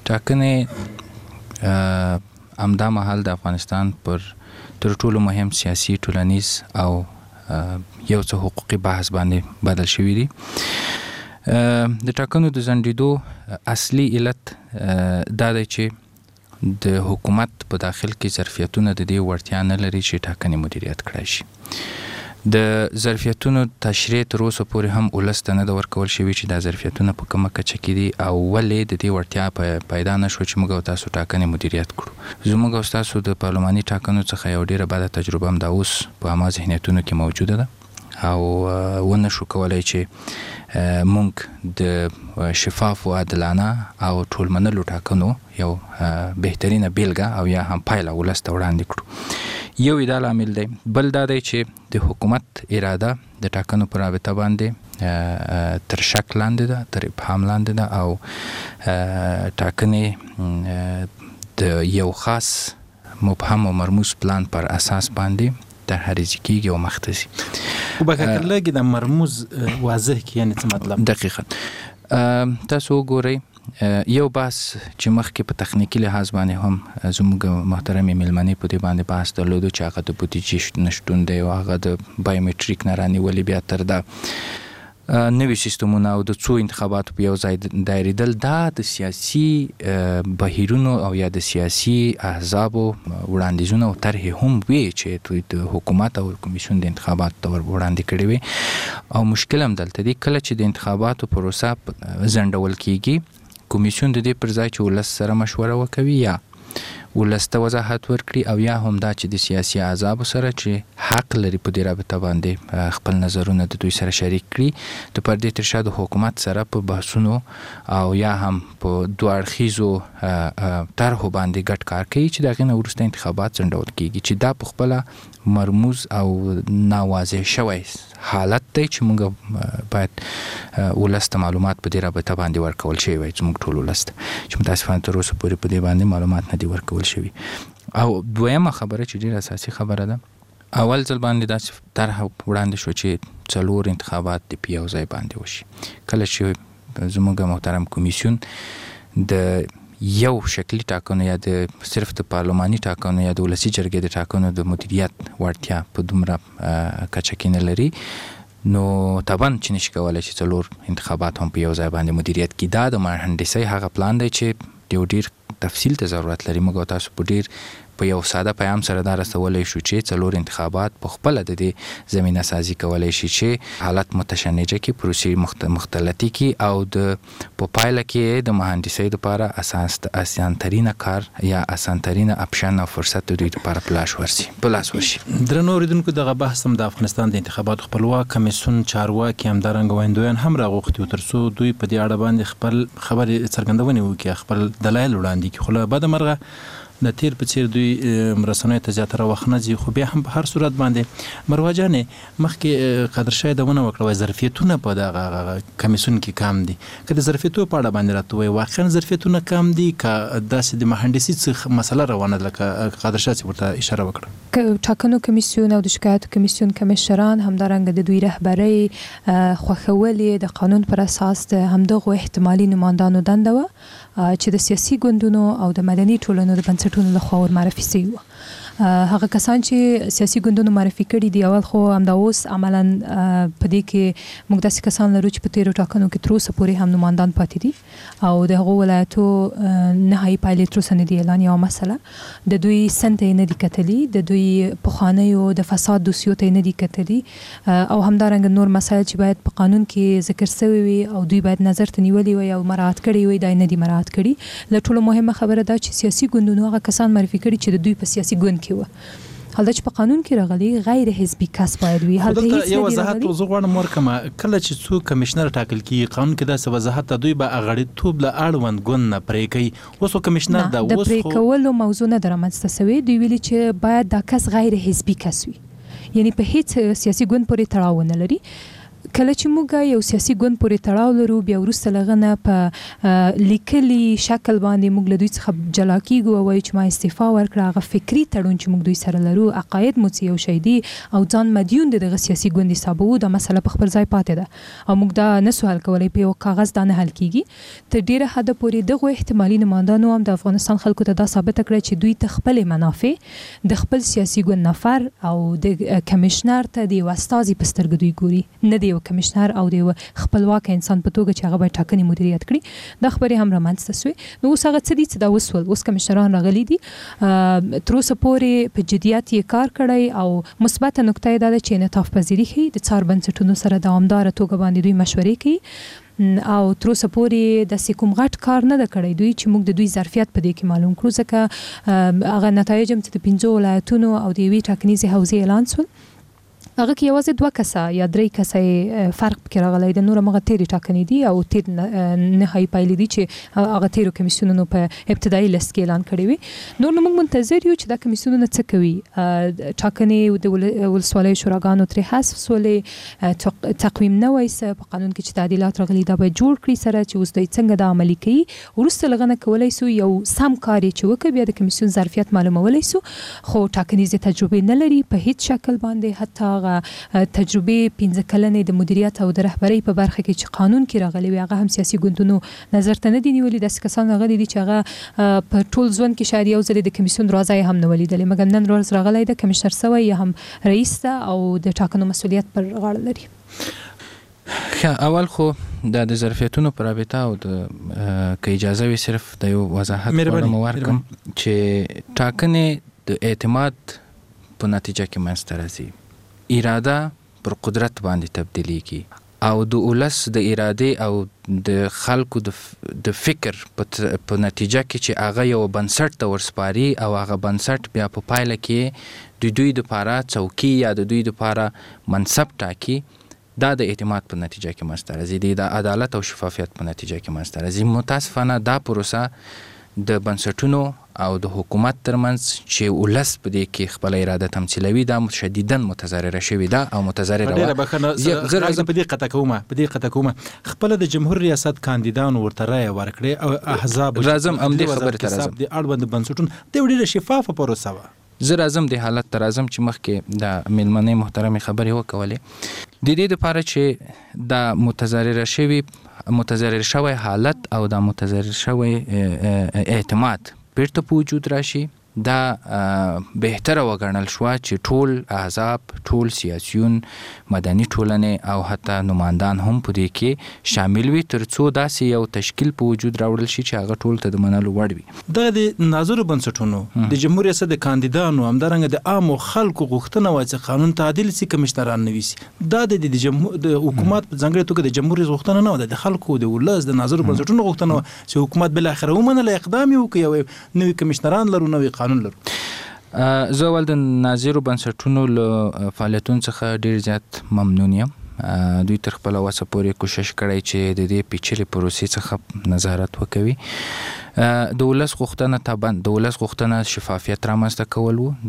ټاکنې همدا مهال د افغانستان پر تر ټولو مهم سیاسي، ټولنیز او یو څه حقوقي بحث باندې بدل شوي دي. د ټاکنو د ځنډېدو اصلي علت دا دی چې د حکومت په داخل کې ظرفیتونه د دې وړتیا نه لري چې ټاکنې مدیریت کړی شي. د ظرفیتونو تشریح تر اوسه پورې هم ولسته نه د ورکول شوی چې د ظرفیتونو په کومه کچه کې دي او ولې د دې وړتیا پیدا نشو چې موږ تاسو ټاکنې مدیریت کړو. زموږ او تاسو د پارلماني ټاکنو څخه یو ډیره بده تجربه هم دا اوس په عامه ذهنیتونو کې موجوده ده او ونه شو کولای چې موږ د شفاف او عادلانه او ټولمنلو ټاکنو یو بهترینه بیلګه او یا هم پایله ولسته وړاندې کړو. یو دا لامل دی. بل دا دی چې د حکومت اراده د ټاکنو پر رابطه باندې تر شک لاندې ده، تر ابهام لاندې ده او ټاکنې د یو خاص مبهم او مرموز پلان پر اساس باندې در حریزی کیږي او مختصي. او بکه لګي د مرموز واضح کی یعنی څه مطلب؟ دقیقاً تاسو وګورئ یو بحث چې مخکې په تخنیکی لحاظ باندې هم زموږ محترم میلمنې په دې باندې بحث درلودو چې هغه د بودیجې نشتون دی او هغه د بایومټریک نه رانیولې بیا تر دا نوی سیستمونه او د څو انتخاباتو په یو ځای دایریدل دا د سیاسي بهیرونو او یا د سیاسي احزابو وړاندیزونه او طرحې هم وي چې د حکومت او کمیسیون د انتخاباتو ته وړاندې کړي وي او مشکل هم دلته دی کله چې د انتخاباتو پروسه ځنډول کیږي کمیسیون د دې پر ځای چې ولس سره مشوره وکوي یا ولس ته وضاحت ورکړي او یا هم دا چې د سیاسي احزابو سره چې حق لري په دې رابطه باندې خپل نظرونه د دوی سره شریک کړي د پردې تر شا د حکومت سره په بحثونو او یا هم په دوه اړخیزو طرحو باندې ګډ کار کوي چې د هغې نه وروسته انتخابات ځنډول کیږي چې دا په خپله مرموز او ناواضح شوی حالت دی چې موږ باید ولس ته معلومات په دې رابطه باندې ورکول شوی وای زموږ ټول ولس ته چې متاسفانه تر اوسه پورې په دې باندې معلومات نه دي ورکول شوی. او دویمه خبره چې ډیره اساسي خبره ده اول ځل باندې داسې طرح وړاندې شو چې 4 انتخابات د پیو ځای باندې وشي کله چې زموږ محترم کمیسیون د یو شکلی ټاکنو یا د صرف د پارلماني ټاکنو یا د ولسی جرګې د ټاکنو د مدیریت وړتیا په دومره کچه کې نه لري نو طبعا چې نشي کولای چې 4 انتخابات هم په یو ځای باندې مدیریت کړي. دا د مهندسي هغه پلان دی چې ډیر تفصیل ته ضرورت لري. موږ تاسو په ډیر په یو ساده پیغام سره دا رسولای شو چې 4 انتخابات په خپل د دې زمينه سازي کولای شي چې حالت متشنجه کې پروسې مختلطي کې او د په پایله کې د مهندسي لپاره اسان ترينه کار یا اسان ترينه اپشن او فرصت د دوی لپاره پلاس ورشي. درنو اوریدونکو دغه بحث هم د افغانستان د انتخابات خپلواک کمیسیون چارواکي هم درنګ ویندویان هم راغوښتي ترڅو دوی په دې اړه باندې خپل خبرې څرګندونې وکړي خپل دلایل وړاندې کړي. خو له بده مرغه د تیر په څیر دوی مرسنوي ته زیاتره وخت نه ځي خو بیا هم په هر صورت باندې مروجانې مخکې قدر شاید ونه وکړه ظرفیتونه په دغه کمیسیون کې کم دي که د ظرفیتو په اړه باندې راته وایي واقعا ظرفیتونه کم دي که داسې د مهندسي څخه مسله روانه ده لکه قدر شاه ورته اشاره وکړه. ټاکنو کمیسیون او د شکایت کمیسیون کمشران همدارنګه د دوی رهبري خوښولې د قانون پر اساس د همدغه احتمالي نمائندانو دنده و چې د سیاسي ګوندونو او د مدني ټولنو د بنسټونو لخوا معرفي شوي وو. هغه کسان چې سیاسي ګوندونو معرفي کړي دي اول خو همدا اوس عملاً په دې کې موږ داسې کسان لرو چې په تیرو ټاکنو کې تر اوسه پورې هم نمائندان پاتې دي او د هغو ولایتو نهایي پایلې تر اوسه نه دي اعلان. یوه مسله د دوی سند ته نه دي کتلي د دوی پخوانیو د فساد دوسیو ته نه دي کتلي او همدارنګه نور مسایل چې باید په قانون کې ذکر شوی وي او دوی باید نظر ته نیولي وي او مراعات کړي وي دا نه دي مراعات کړي. له ټولو مهمه خبره ده چې سیاسي ګوندونو هغه کسان معرفي کړي چې د دوی په سیاسي ګوند کې و. حالدا چې په قانون کې راغلي غیر حزبي کس باید وي. هلته هیڅ یو وضاحت زه غواړم ورکم کله چې څوک کمشنر ټاکل کیږي قانون کې دا وضاحت دوی به اغړیتوب له اړوند ګوند نه پرې کوي. اوس کمشنر دا اوس د پرې کولو موضوع نه درمنځته شوی دی ویلي چې باید دا کس غیر حزبي کس وي یعنی په هیڅ سیاسي ګوند پورې تړاو نه لري. کله چې موږ یو سیاسي ګوند پورې تړاو لرو بیا وروسته لغنه په لیکلي شکل باندې موږ له دوی څخه جلا کیږو او وایو چې ما استعفا ورکړه هغه فکری تړون چې موږ دوی سره لرو عقاید مو یو شی دي او ځان مدیون دغه سیاسي ګوند حسابو دا مسله په خپل ځای پاتې ده او موږ دا نه سوال کولای په یو کاغذ دا نه حل کیږي. تر ډیره حد پورې دغه احتمالي نمائندانو هم د افغانستان خلکو ته دا ثابت کړی چې دوی ته خپل منافع د خپل سیاسي ګوند نفر او د کمشنر ته دی واستازي پسترګ دوی ګوري نه دی یو کمشنر او د خپلواک انسان په توګه چې هغه به ټاکنې مدیریت کړي د خبرې هم رامنځته شوې. نو اوس هغه څه دي چې دا وسول اوس کمشنران راغلي دي تر اوسه پورې په جدیت یې کار کړی او مثبت نقطه دا ده چې انعطاف پذیری ښیي د څار بنسټونو سره دوامداره توګه باندې دوی مشورې کوي او تر اوسه پورې د کوم غټ کار نه ده کړی دوی چې موږ د دوی ظرفیت په دې کې معلوم کړو ځکه هغه نتایج هم چې د 15 ولایتونو او د یوې ټاکنیزې حوزې اعلان شول هغه کې یوازې 2 کسه یا 3 کسه فرق پکې راغلی د نور هغه تیرې ټاکنې دي او تیر نهایي پایلې دي چې هغه تیرو کمیسیونونو په ابتدایي لیست کې اعلان کړی وي. نور نو موږ منتظر یو چې دا کمیسیونونه څه کوي. ټاکنې د ولسوالیو شوراګانو ترې حذف سولې تقویم نوی څه په قانون کې چې تعدیلات راغلي دا به جوړ کړي سره چې اوس دوی څنګه دا عملي کوي وروسته لغه نه کولی سو یو سم کار چې وکړي بیا د کمیسیون ظرفیت معلومولی سو خو ټاکنیزې تجربې نه لري په هیڅ شکل باندې حتی تجربه 15 کلنې د مدیریت او د رهبرۍ په برخه کې چې قانون کې راغلي وي هغه هم سیاسي ګوندونو نظر ته نه دي نیولي. داسې کسان راغلي دي چې هغه په ټول ژوند کې شاید یو ځل د کمیسیون دروازه هم نه ولیدلې مګر نن ورځ راغلی د کمشنر سوی یا هم رئیس ته او د ټاکنو مسؤلیت پر غاړه لري. اول خو د ظرفیتونو پر رابطه او د که اجازه وي صرف د یو وضاحت ورکم چې ټاکنې د اعتماد په نتیجه کې منځته راځي. اراده پر قدرت باندې تبدیلیږي او د ولس د اراده او د خلکو د فکر په نتیجه کې چې هغه یو بنسټ ته ورسپاري او هغه بنسټ بیا په پایله کې د دوی لپاره څوکۍ یا د دوی لپاره منصب ټاکي دا د اعتماد په نتیجه کې منځته راځي د عدالت او شفافیت په نتیجه کې منځته راځي. متاسفانه دا پروسه د بنسټونو او د حکومت ترمنځ چې ولس په دې کې خپل اراده تمثیلوي دا شدیداً متضرره شوی دا او متضرره زه په دې قطع کومه خپل د جمهور ریاست کاندیدانو ورته رایه ورکړي او احزاب راځم هم دې خبره ته راځم د اړوند بنسټونو د ډیره شفافه پروسه و زه راځم د حالت ته راځم چې مخکې د میلمنې محترمې خبرې وکولې د دې لپاره چې دا متضرر شوی حالت او دا متضرر شوی اعتماد بیرته په وجود راشي دا بهتره وګڼل شو چې ټول احزاب ټول سیاسيون مدني ټولنې او حتی نمائندان هم په دې کې شامل وي ترڅو داسې یو تشکیل په وجود راوړل شي چې هغه ټول ته د منلو وړ وي. دا د ناظرو بنسټونو د جمهور ریاست د کاندیدانو همدارنګه د عام خلکو غوښتنه و چې قانون تعدیل سي کمشنران نويسي دا د حکومت په ځانګړي توګه د جمهور ریاست غوښتنه نه و د خلکو د ولس د ناظرو بنسټونو غوښتنه و چې حکومت بل اخر ومنله اقدام وکړي او نوي کمشنران لرو نوي قانون لرو. زه ول د ناظرو بنسټونو له فعالیتونو څخه ډیر زیات ممنون یم. دوی تر خپل وسه پورې کوشش کړی چې د دې پیچلې پروسې څخه نظارت وکوي. د ولس غوښتنه شفافیت رامنځته کول وو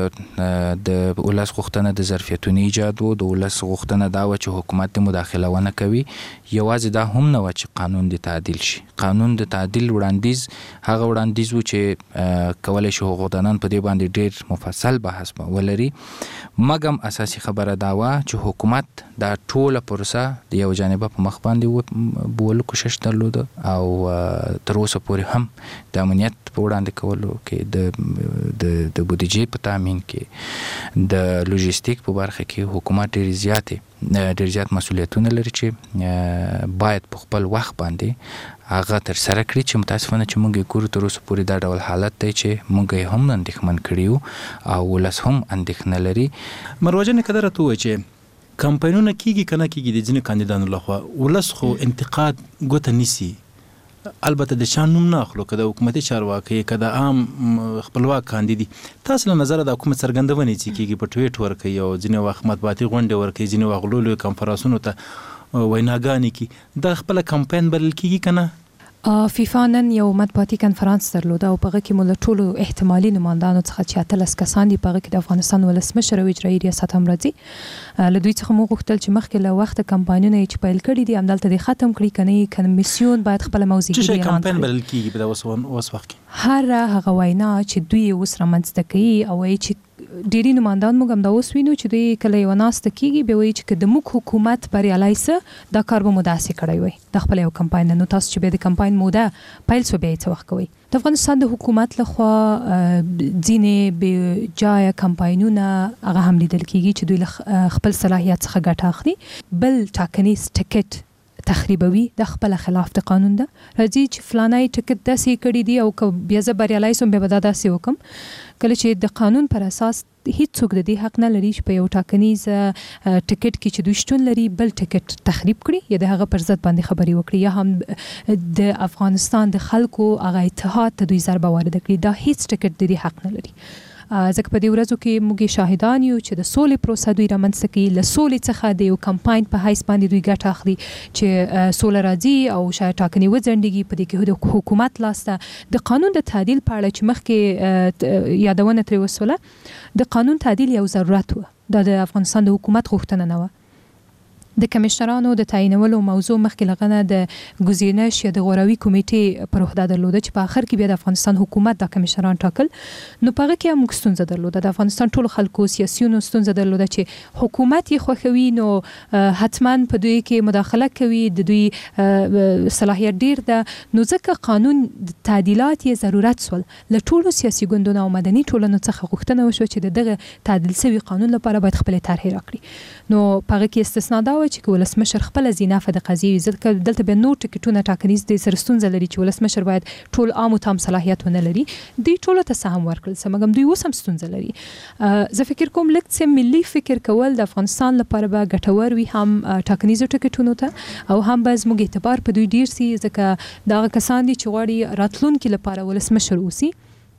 د ولس غوښتنه د ظرفیتونو ایجاد وو د ولس غوښتنه دا و چې حکومت د مداخله ونه کوي یوازې دا هم نه و چې قانون د تعدیل شي. قانون د تعدیل وړاندیز هغه وړاندیز و چې کولای شي حقوقدانان په دې باندې ډیر مفصل بحث ولري مګم اساسي خبره دا و چې حکومت دا ټوله پروسه د یو جانبه په مخ باندې بول کوشش درلود او تر اوسه پورې هم د امنیت په وړاندې کولو کې د بودیجې په تامین کې د لوجستیک په برخه کې حکومت ډیر زیات مسؤلیتونه لري چې باید په خپل وخت باندې هغه تر سره کړی چې متاسفانه چې موږ ګورو تر اوسه پورې دا ډول حالت دی چې موږ هم اندېښمن کړیو او ولس هم اندېښنه لري. مروجنه کدره تو چې کمپاینونه کیږي کنه کیږي د ځینې کاندیدانو لخوا ولس خو انتقاد ګوته نیسی البته د شانوم نه اخلو کده حکومتي چارواکي کده عام خپلواک کاندیدي تاسو له نظر د حکومت څرګندونه چې کیږي په ټویټ ورکي او ځینې وخت مطبوعاتي غونډه ورکي ځینې وخت لولو کانفرنسونو ته ویناګانی کی د خپل کمپاین بلل کیږي کنه فیفا نن یو مطبوعاتي کنفرانس درلود او په هغه کې مول ټولو احتمالي نمائندانو څخه چې اتلس کسان دي په هغه کې د افغانستان ولسمشر او اجرایي ریاست هم راځي له دوی څخه مو غوښتل چې مخکې له وخت کمپاینونه چې پیل کړي دي همدلته د ختم کړي کني کمیسیون باید خپل موضوع کې اعلان کړي. کمپاین بلل کیږي په اوس وخت کې هر هغه وینا چې دوی اوس رامنځته کوي او چې ډېری نمائندان موږ هم دا اوس وینو چې دوی کله یو ناسته کیږي بیا وایي چې د موږ حکومت بریالی سه دا کار به مو داسې کړی وای د خپل یو کمپاین نو تاسو چې بیا د کمپاین موده پیل سو بیا څه وخت کوي د افغانستان د حکومت لخوا ځینې بې جایه کمپاینونه هغه هم لیدل کیږي چې دوی خپل صلاحیت څخه ګټه اخلي بل ټاکنیز ټیکټ تخریبوي د خپل خلاف د قانون ده راځي چې فلانای ټیکټ داسې کړی دی او که بیا زه بریالی سوم بیا به دا داسې وکم کله چې د قانون پر اساس هیڅوک د دې حق نه لري چې په یو ټاکنیز ټیکټ کې چې دوی شتون لري بل ټیکټ تخریب کړي یا د هغه پر ضد باندې خبري وکړي یا هم د افغانستان د خلکو هغه اتحاد ته دوی ضربه وارده کړي دا هیڅ ټیکټ د دې حق نه لري ځکه په دې ورځو کې موږ شاهدان یو چې د سولې پروسه دوی رامنځته کوي له سولې څخه د یو کمپاین په حیث باندې دوی ګټه اخلي چې سوله راځي او شاید ټاکنې وځنډېږي په دې کې د حکومت لاسته د قانون د تعدیل په اړه چې مخکې یادونه ترې وسوله د قانون تعدیل یو ضرورت و دا د افغانستان د حکومت غوښتنه نه وه د کمشنرانو د تعینولو موضوع مخکې لغنه د ګزینش یا د غوراوي کمیټې پر عهده درلوده چې په اخر کې بیا د افغانستان حکومت د کمشنران ټاکل نو په هغه کې هم موږ ستونزه درلوده د افغانستان ټولو خلکو سیاسیونو ستونزه درلوده چې حکومت یې خوښوي نو حتما په دوی کې مداخله کوي د دوی صلاحیت ډیر ده نو ځکه قانون تعدیلات یې ضرورت سول له ټولو سیاسي ګوندونو او مدني ټولنو څخه غوښتنه وشو چې دغه تعدیل شوی قانون لپاره باید خپل طرحې راکړي نو په هغه کې استثنا دا چې ولسمشر خپل زینافه د قضیې ځکه دلته به نور ټکټونه ټاکنیز د سرستونزه لري چې ولسمشر باید ټول عام او تام صلاحیت ونه لري دوی ټول ته سهم ورکړل سمګم دوی اوس هم ستونزه لري زه فکر کوم لکه چې ملي فکر کول د افغانستان لپاره به ګټور وي هم ټاکنیز ټکټونو ته او هم به زموږ اعتبار په دوی ډیر سي ځکه دا کسان دي چې غواړي راتلونکي لپاره ولسمشر اوسي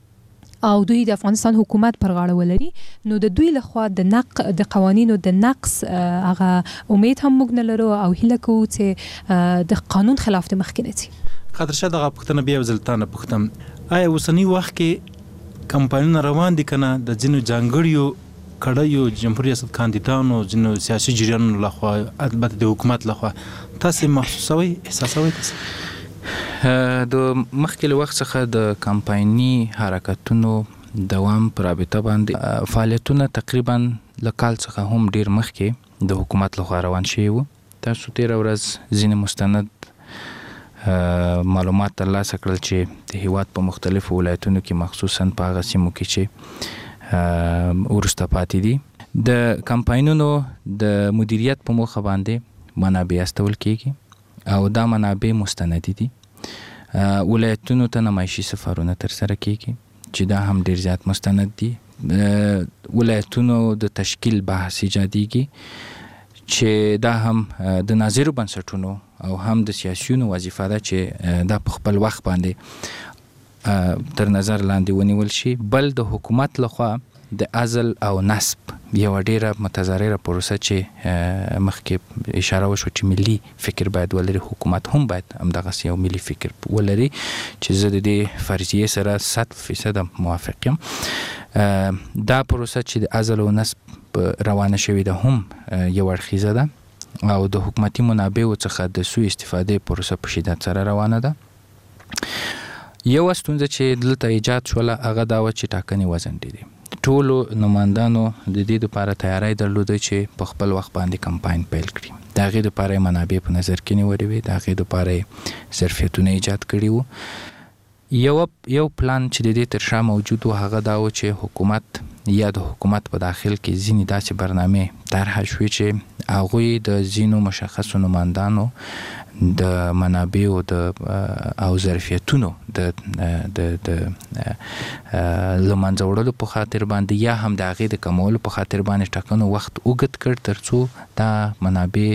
او دوی د افغانستان حکومت پر غاړه ولري نو د دوی لخوا د قوانینو د نقص هغه امید هم موږ نه لرو او هیله کوو چې د قانون خلاف د مخکې نه شي خاطرشه دغه پوښتنه بیا وزلتانه پوښتم آیا اوسنی وخت کې کمپاینونه روان دي کنه د ځینو ځانګړیو کړیو جمهوریت ریاست کاندیدانو ځینو سیاسي جریانونو لخوا البته د حکومت لخوا تاسو محسوسوي احساسوي تاسو د مخکې له وخت څخه د کمپایني حرکتونو دوام پر رابطه باندې فعالیتونه تقریبا له کال څخه هم ډیر مخکې د حکومت لخوا روان شوي وو تاسو تېره ورځ ځینې مستند معلومات ترلاسه کړل چې د هیواد په مختلفو ولایتونو کې مخصوصا په هغه سیمو کې چې وروسته پاتې دي د کمپاینونو د مدیریت په موخه باندې منابع استول کیږي او دا منابع مستندي دي ولایتونو ته نمایشي سفرونه ترسره کیږي چې دا هم ډیر زیات مستند دي ولایتونو د تشکیل بحث ایجاديږي چې دا هم د ناظرو بنسټونو او هم د سیاسيونو وظیفه ده چې دا په خپل وخت باندې تر نظر لاندې ونیول شي بل د حکومت لخوا د عزل او نصب یو ډیره متضرره پروسه چې مخکې اشاره وشو چې ملي فکر باید ولري حکومت هم باید همدغه یو ملي فکر ولري چې زه د دې فرضیه سره 100% موافق یم دا پروسه چې د عزل او نصب روانه شوې ده هم یو اړخیزه ده او د حکومتي منابعو څخه د سوء استفاده پروسه په شدت سره روانه ده یو ستونزه چې دلته ایجاد شوله هغه دا و چې ټاکنې وځنډېدې ټولو نمائندانو د دې لپاره تیاری درلوده چې په خپل وخت باندې کمپاین پیل کړي د هغې لپاره منابع په نظر کې نیولې وې د هغې لپاره ظرفیتونه ایجاد کړي وو یو پلان چې د دې تر شا موجود و هغه دا و چې حکومت یا د حکومت په داخل کې ځینې داسې برنامې طرح شوې چې هغوی د ځینو مشخصو نمائندانو د منابعو او ظرفیتونو د لمنځه وړلو په خاطر باندې یا هم د هغې د کمولو په خاطر باندې ټاکنو وخت اوږد کړ تر څو دا منابع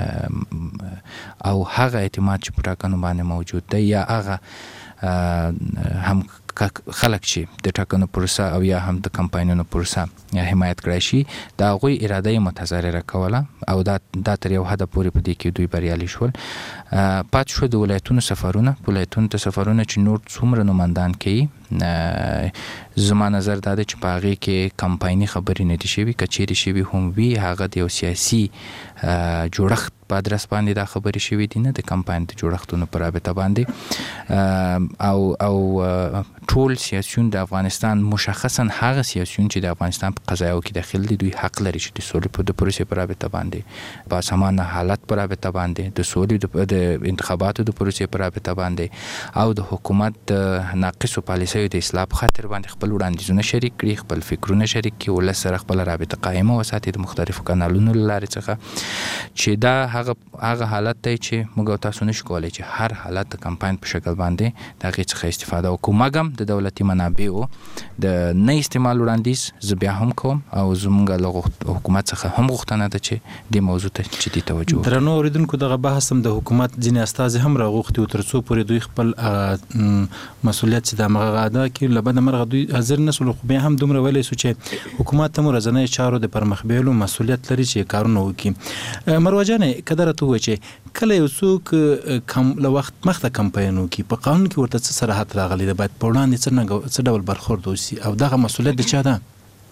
او هغه اعتماد چې په ټاکنو باندې موجود دی یا هغه هم خلک چې د ټاکنو پروسه او یا هم د کمپاینونو پروسه حمایت کړی شي د هغوی اراده یې متضرره کوله او دا تر یو حده پورې په دې کې دوی بریالي شول پاتې شو د ولایتونو سفرونه ولایتونو ته سفرونه چې نور څومره نمایندان کوي زما نظر دا دی چې په هغې کې کمپایني خبرې نه دي شوي که چیرې شوي هم وي هغه د یو سیاسي جوړښت په ادرس باندې دا خبرې شوي دي نه د کمپاین د جوړښتونو په رابطه باندې او ټول سیاسيون د افغانستان مشخصا هغه سیاسيون چې د افغانستان په قضایاو کې داخل دي دوی حق لري چې د سولې په پروسې پر رابطه باندې با سمانه حالت پر رابطه باندې د سولې د انتخاباتو د پروسې پر رابطه باندې او د حکومت د ناقصو پالیسیو د اصلاح په خاطر باندې خپل وړاندیزونه شریک کړي، خپل فکرونه شریک کړي، ولس سره خپل رابطه قائمه وساتي د مختلفو کانالونو لارې څخه، چې دا هغه حالت دی چې موږ تاسو نشو کولای چې هر حالت د کمپاین په شکل باندې د هغې څخه استفاده وکړو. مګم د دولتي منابعو د نه استعمال وړاندیز زه بیا هم کوم او زموږ له حکومت څخه هم غوښتنه ده چې دې موضوع ته جدي توجه وکړي. درنو اورېدونکو دغه بحث هم د حکومت ځینې استازي هم راغوښتي وو تر څو پورې دوی خپل مسؤلیت چې د همغه ادا کړي، له بده مرغه دوی حاضر نه سول، خو بیا هم دومره ویلی سو چې حکومت ته ورځنیو چارو د پرمخ بیولو مسؤلیت لري چې کارونه وکړي. مروه جانې که درته ووایي چې کله یو څوک له وخت مخته کمپاین وکړي په قانون کې ورته څه صراحت راغلی ده، باید په وړاندې څه ډول برخورد وشي او دغه مسؤلیت د چا ده؟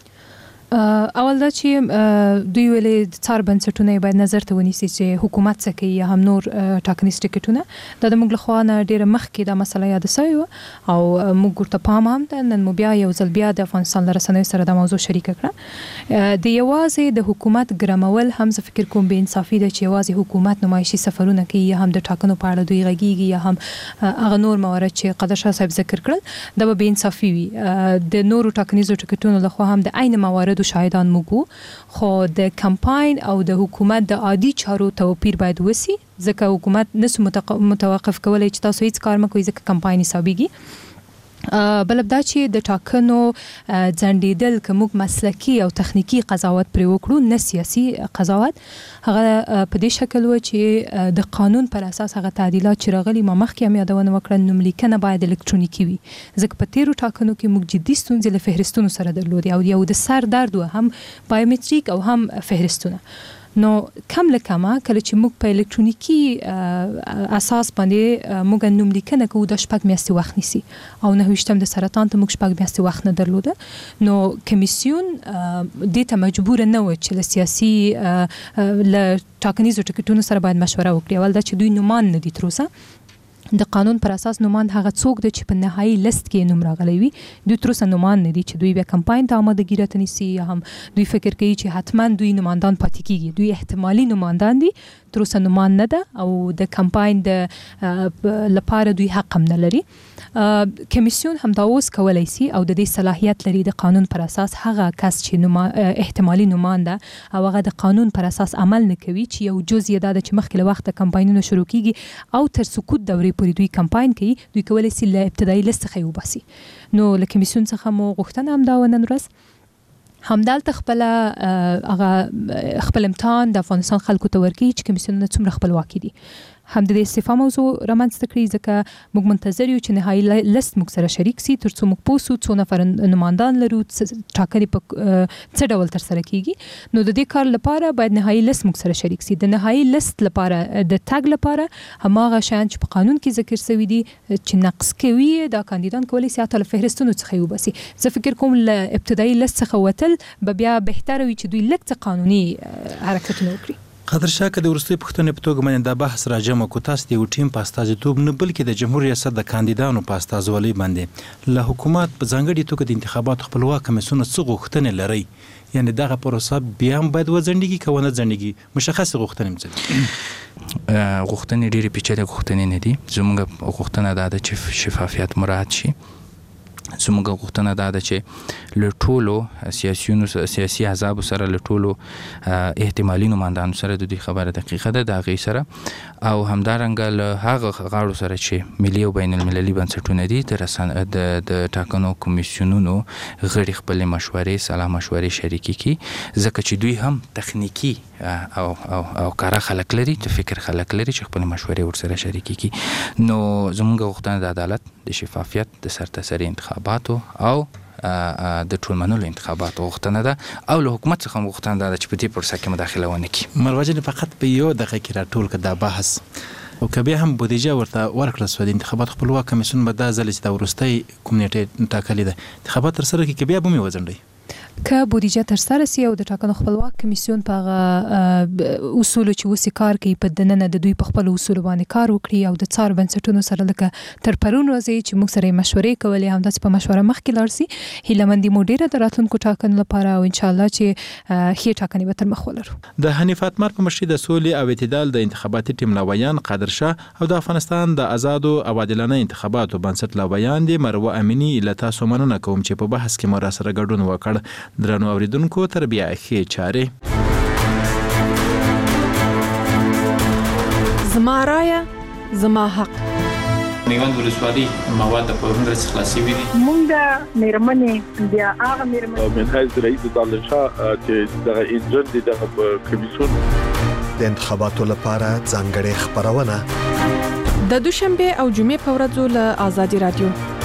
اول دا چې دوی ویلي د څار بنسټونه باید نظر ته ونیسي چې حکومت څه کوي یا هم نور ټاکنیز ټکټونه. دا د موږ له خوا نه ډېره مخکې دا مسله یاده سوې وه او موږ ورته پام هم ده. نن مو بیا یو ځل بیا د افغانستان له رسنیو سره دا موضوع شریکه کړه. د یوازې د حکومت ګرمول هم زه فکر کوم بې انصافي ده چې یوازې حکومت نمایشي سفرونه کوي یا هم د ټاکنو په اړه دوی غږیږي یا هم هغه نور موارد چې قادر شاه صاحب ذکر کړل دا به بې انصافي وي. د نورو ټاکنیزو ټکټونو له خوا هم د عین موارد شاهدان موږ، خو د کمپاین او د حکومت د عادي چارو توپیر باید وسی، ځکه حکومت نسو متوقف کولای چې تاسو هیڅ کار مکوئ ځکه کمپاین حسابيږي. بل دا چې د ټاکنو ځنډیدل که موږ مسلکی او تخنیکی قضاوت پرې وکړو نه سیاسي قضاوت، هغه په دې شکل و چې د قانون پر اساس هغه تعدیلات چې راغلي ما مخکې هم یادونه وکړه نوملیکنه باید الکترونیکي وي، ځکه په تیرو ټاکنو کې موږ جدي ستونزې له فهرستونو سره درلودې او یو د سر درد و هم بایومټریک او هم فهرستونه. نو کم له کمه کله چې موږ په الکترونیکی اساس باندې موږ نوملیکنه کوو د 6 میاشتې وخت نیسي او 9 د سرطان ته موږ 6 میاشتې وخت نه درلوده. نو کمیسیون دې ته مجبور نه و چې له سیاسي له ټاکنیزو ټکټونو سره باید مشوره وکړي. اول دا چې دوی نومان نه دي تر اوسه د قانون پر اساس نومان هغه څوک دی چې په نهایي لیست کې نوم راغلی وي، دوی تر اوسه نومان نه دي چې دوی بیا کمپاین ته آمادګي راته نیسي یا هم دوی فکر کوي چې حتما دوی نمایندان پاتې کیږي. دوی احتمالي نمایندان دي، تر اوسه نومان نه ده او د کمپاین د لپاره دوی حق هم نه لري. کمیسیون هم دا اوس کولای شي او د دې صلاحیت لري د قانون پر اساس هغه کس چې احتمالي نماینده او هغه د قانون پر اساس عمل نه کوي چې یو جزء دا چې مخکې له وخته کمپاینونه شروع کیږي او تر سقوط دورې پورې دوی کمپاین کوي، دوی کولای شي له ابتدایي لیست څخه وباسي. نو له کمیسیون څخه مو غوښتنه هم دا ونن ورځ همدالته خپل امتحان د افغانستان خلکو ته ورکړي چې کمیسیونونه څومره خپلواکي دي. هم د استعفا موضوع رامنځته کړي ځکه موږ منتظر یو چې نهایي لیست موږ سره شریک سي تر څو موږ پوه سو څو نفر نمایندان لرو، ټاکنې په څه ډول ترسره کیږي. نو د دې کار لپاره باید نهایي لیست موږ سره شریک سي. د نهایي لیست لپاره د تګ لپاره هماغه شیان چې په قانون کې ذکر شوی دي چې نقص کوي دا کاندیدان کولی سي حتی له فهرستونو څخه وباسي. زه فکر کوم له ابتدایي لیست څخه وتل به بیا بهتره وي چې دوی لږ څه قانوني حرکتونه وکړي. قادر شاه که د وروستۍ پوښتنې په توګه باندې دا بحث راجمع کو، تاسو د یو ټیم په استازیتوب نه بلکې د جمهور ریاست د کاندیدانو په استازولۍ باندې له حکومت په ځانګړي توګه د انتخاباتو خپلواک کمیسیون څه غوښتنې لرئ؟ یعنی دغه پروسه بیا هم باید وځنډیږي که ونه ځنډیږي؟ مشخصې غوښتنې م څه غوښتنې ډېرې پیچلې غوښتنې نه دي. زموږ غوښتنه دا ده چې شفافیت مراعات شي. زموږ غوښتنه دا ده چې له ټولو سیاسي احزابو سره له ټولو احتمالي نمایندانو سره د دوی خبره دقیقه ده د هغې سره او همدارنګه له هغه غاړو سره چې ملي او بین المللي بنسټونه دي د ټاکنو کمیسیونونو غړي خپلې مشورې سلا مشورې شریکې کړي ځکه چې دوی هم تخنیکي او کاره خلک لري، د فکر خلک لري چې خپلې مشورې ورسره شریکې کړي. نو زموږ غوښتنه د عدالت، د شفافیت، د سرتاسري انتخاباتو او د ټولمنلو انتخاباتو غوښتنه ده او له حکومت څخه غوښتنه ده چې په دې پروسه کې مداخله ونه کړي. مروه جانې فقط په یو دقیقه کې راټول کړه دا بحث او که بیا هم بودیجه ورته ورکړل سوه د انتخاباتو خپلواک کمیسیون به دا ځل چې دا وروستۍ کوم نیټې ټاکلې ده انتخابات ترسره کړي که بیا به مې وځنډوي؟ که بودیجه تر سره سي او د ټاکنو خپلواک کمیسیون په اصول چې وسی کار کوي په دننه د دوی په خپل اصول باندې کار وکړي او د څار بنسټونو سره لکه تر پرون ورځې چې موږ سره مشورې کولې هم داسې په مشوره مخکې لاړ سي هیلمندي مو ډیره د راتلونکو ټاکنو لپاره او ان شاء الله چې ښه ټاکنې به تر مخ ولرو. د حنیف اتمر په مشرۍ د سولې او اعتدال د انتخاباتي ټیم لاویان قادر شاه او د افغانستان د آزادو او عادلانه انتخاباتو بنسټ لاویان دي مروه امینی له تاسو مننه کوم چې په بحث کې مو سره ګډون وکړ. درنو اوریدونکو تربیه ښه چاره زما رایه زما حق. میوند ولسوالۍ مواد په هندرس خلاصي وي مونږ د میرمنې بیا هغه میرمنې من حیث رئیس دالشا چې دغه انجن دي دغه کمیسیون د انتخاباتو لپاره ځانګړې خبرونه د دوشنبه او جمعې په ورځو له آزادي رادیو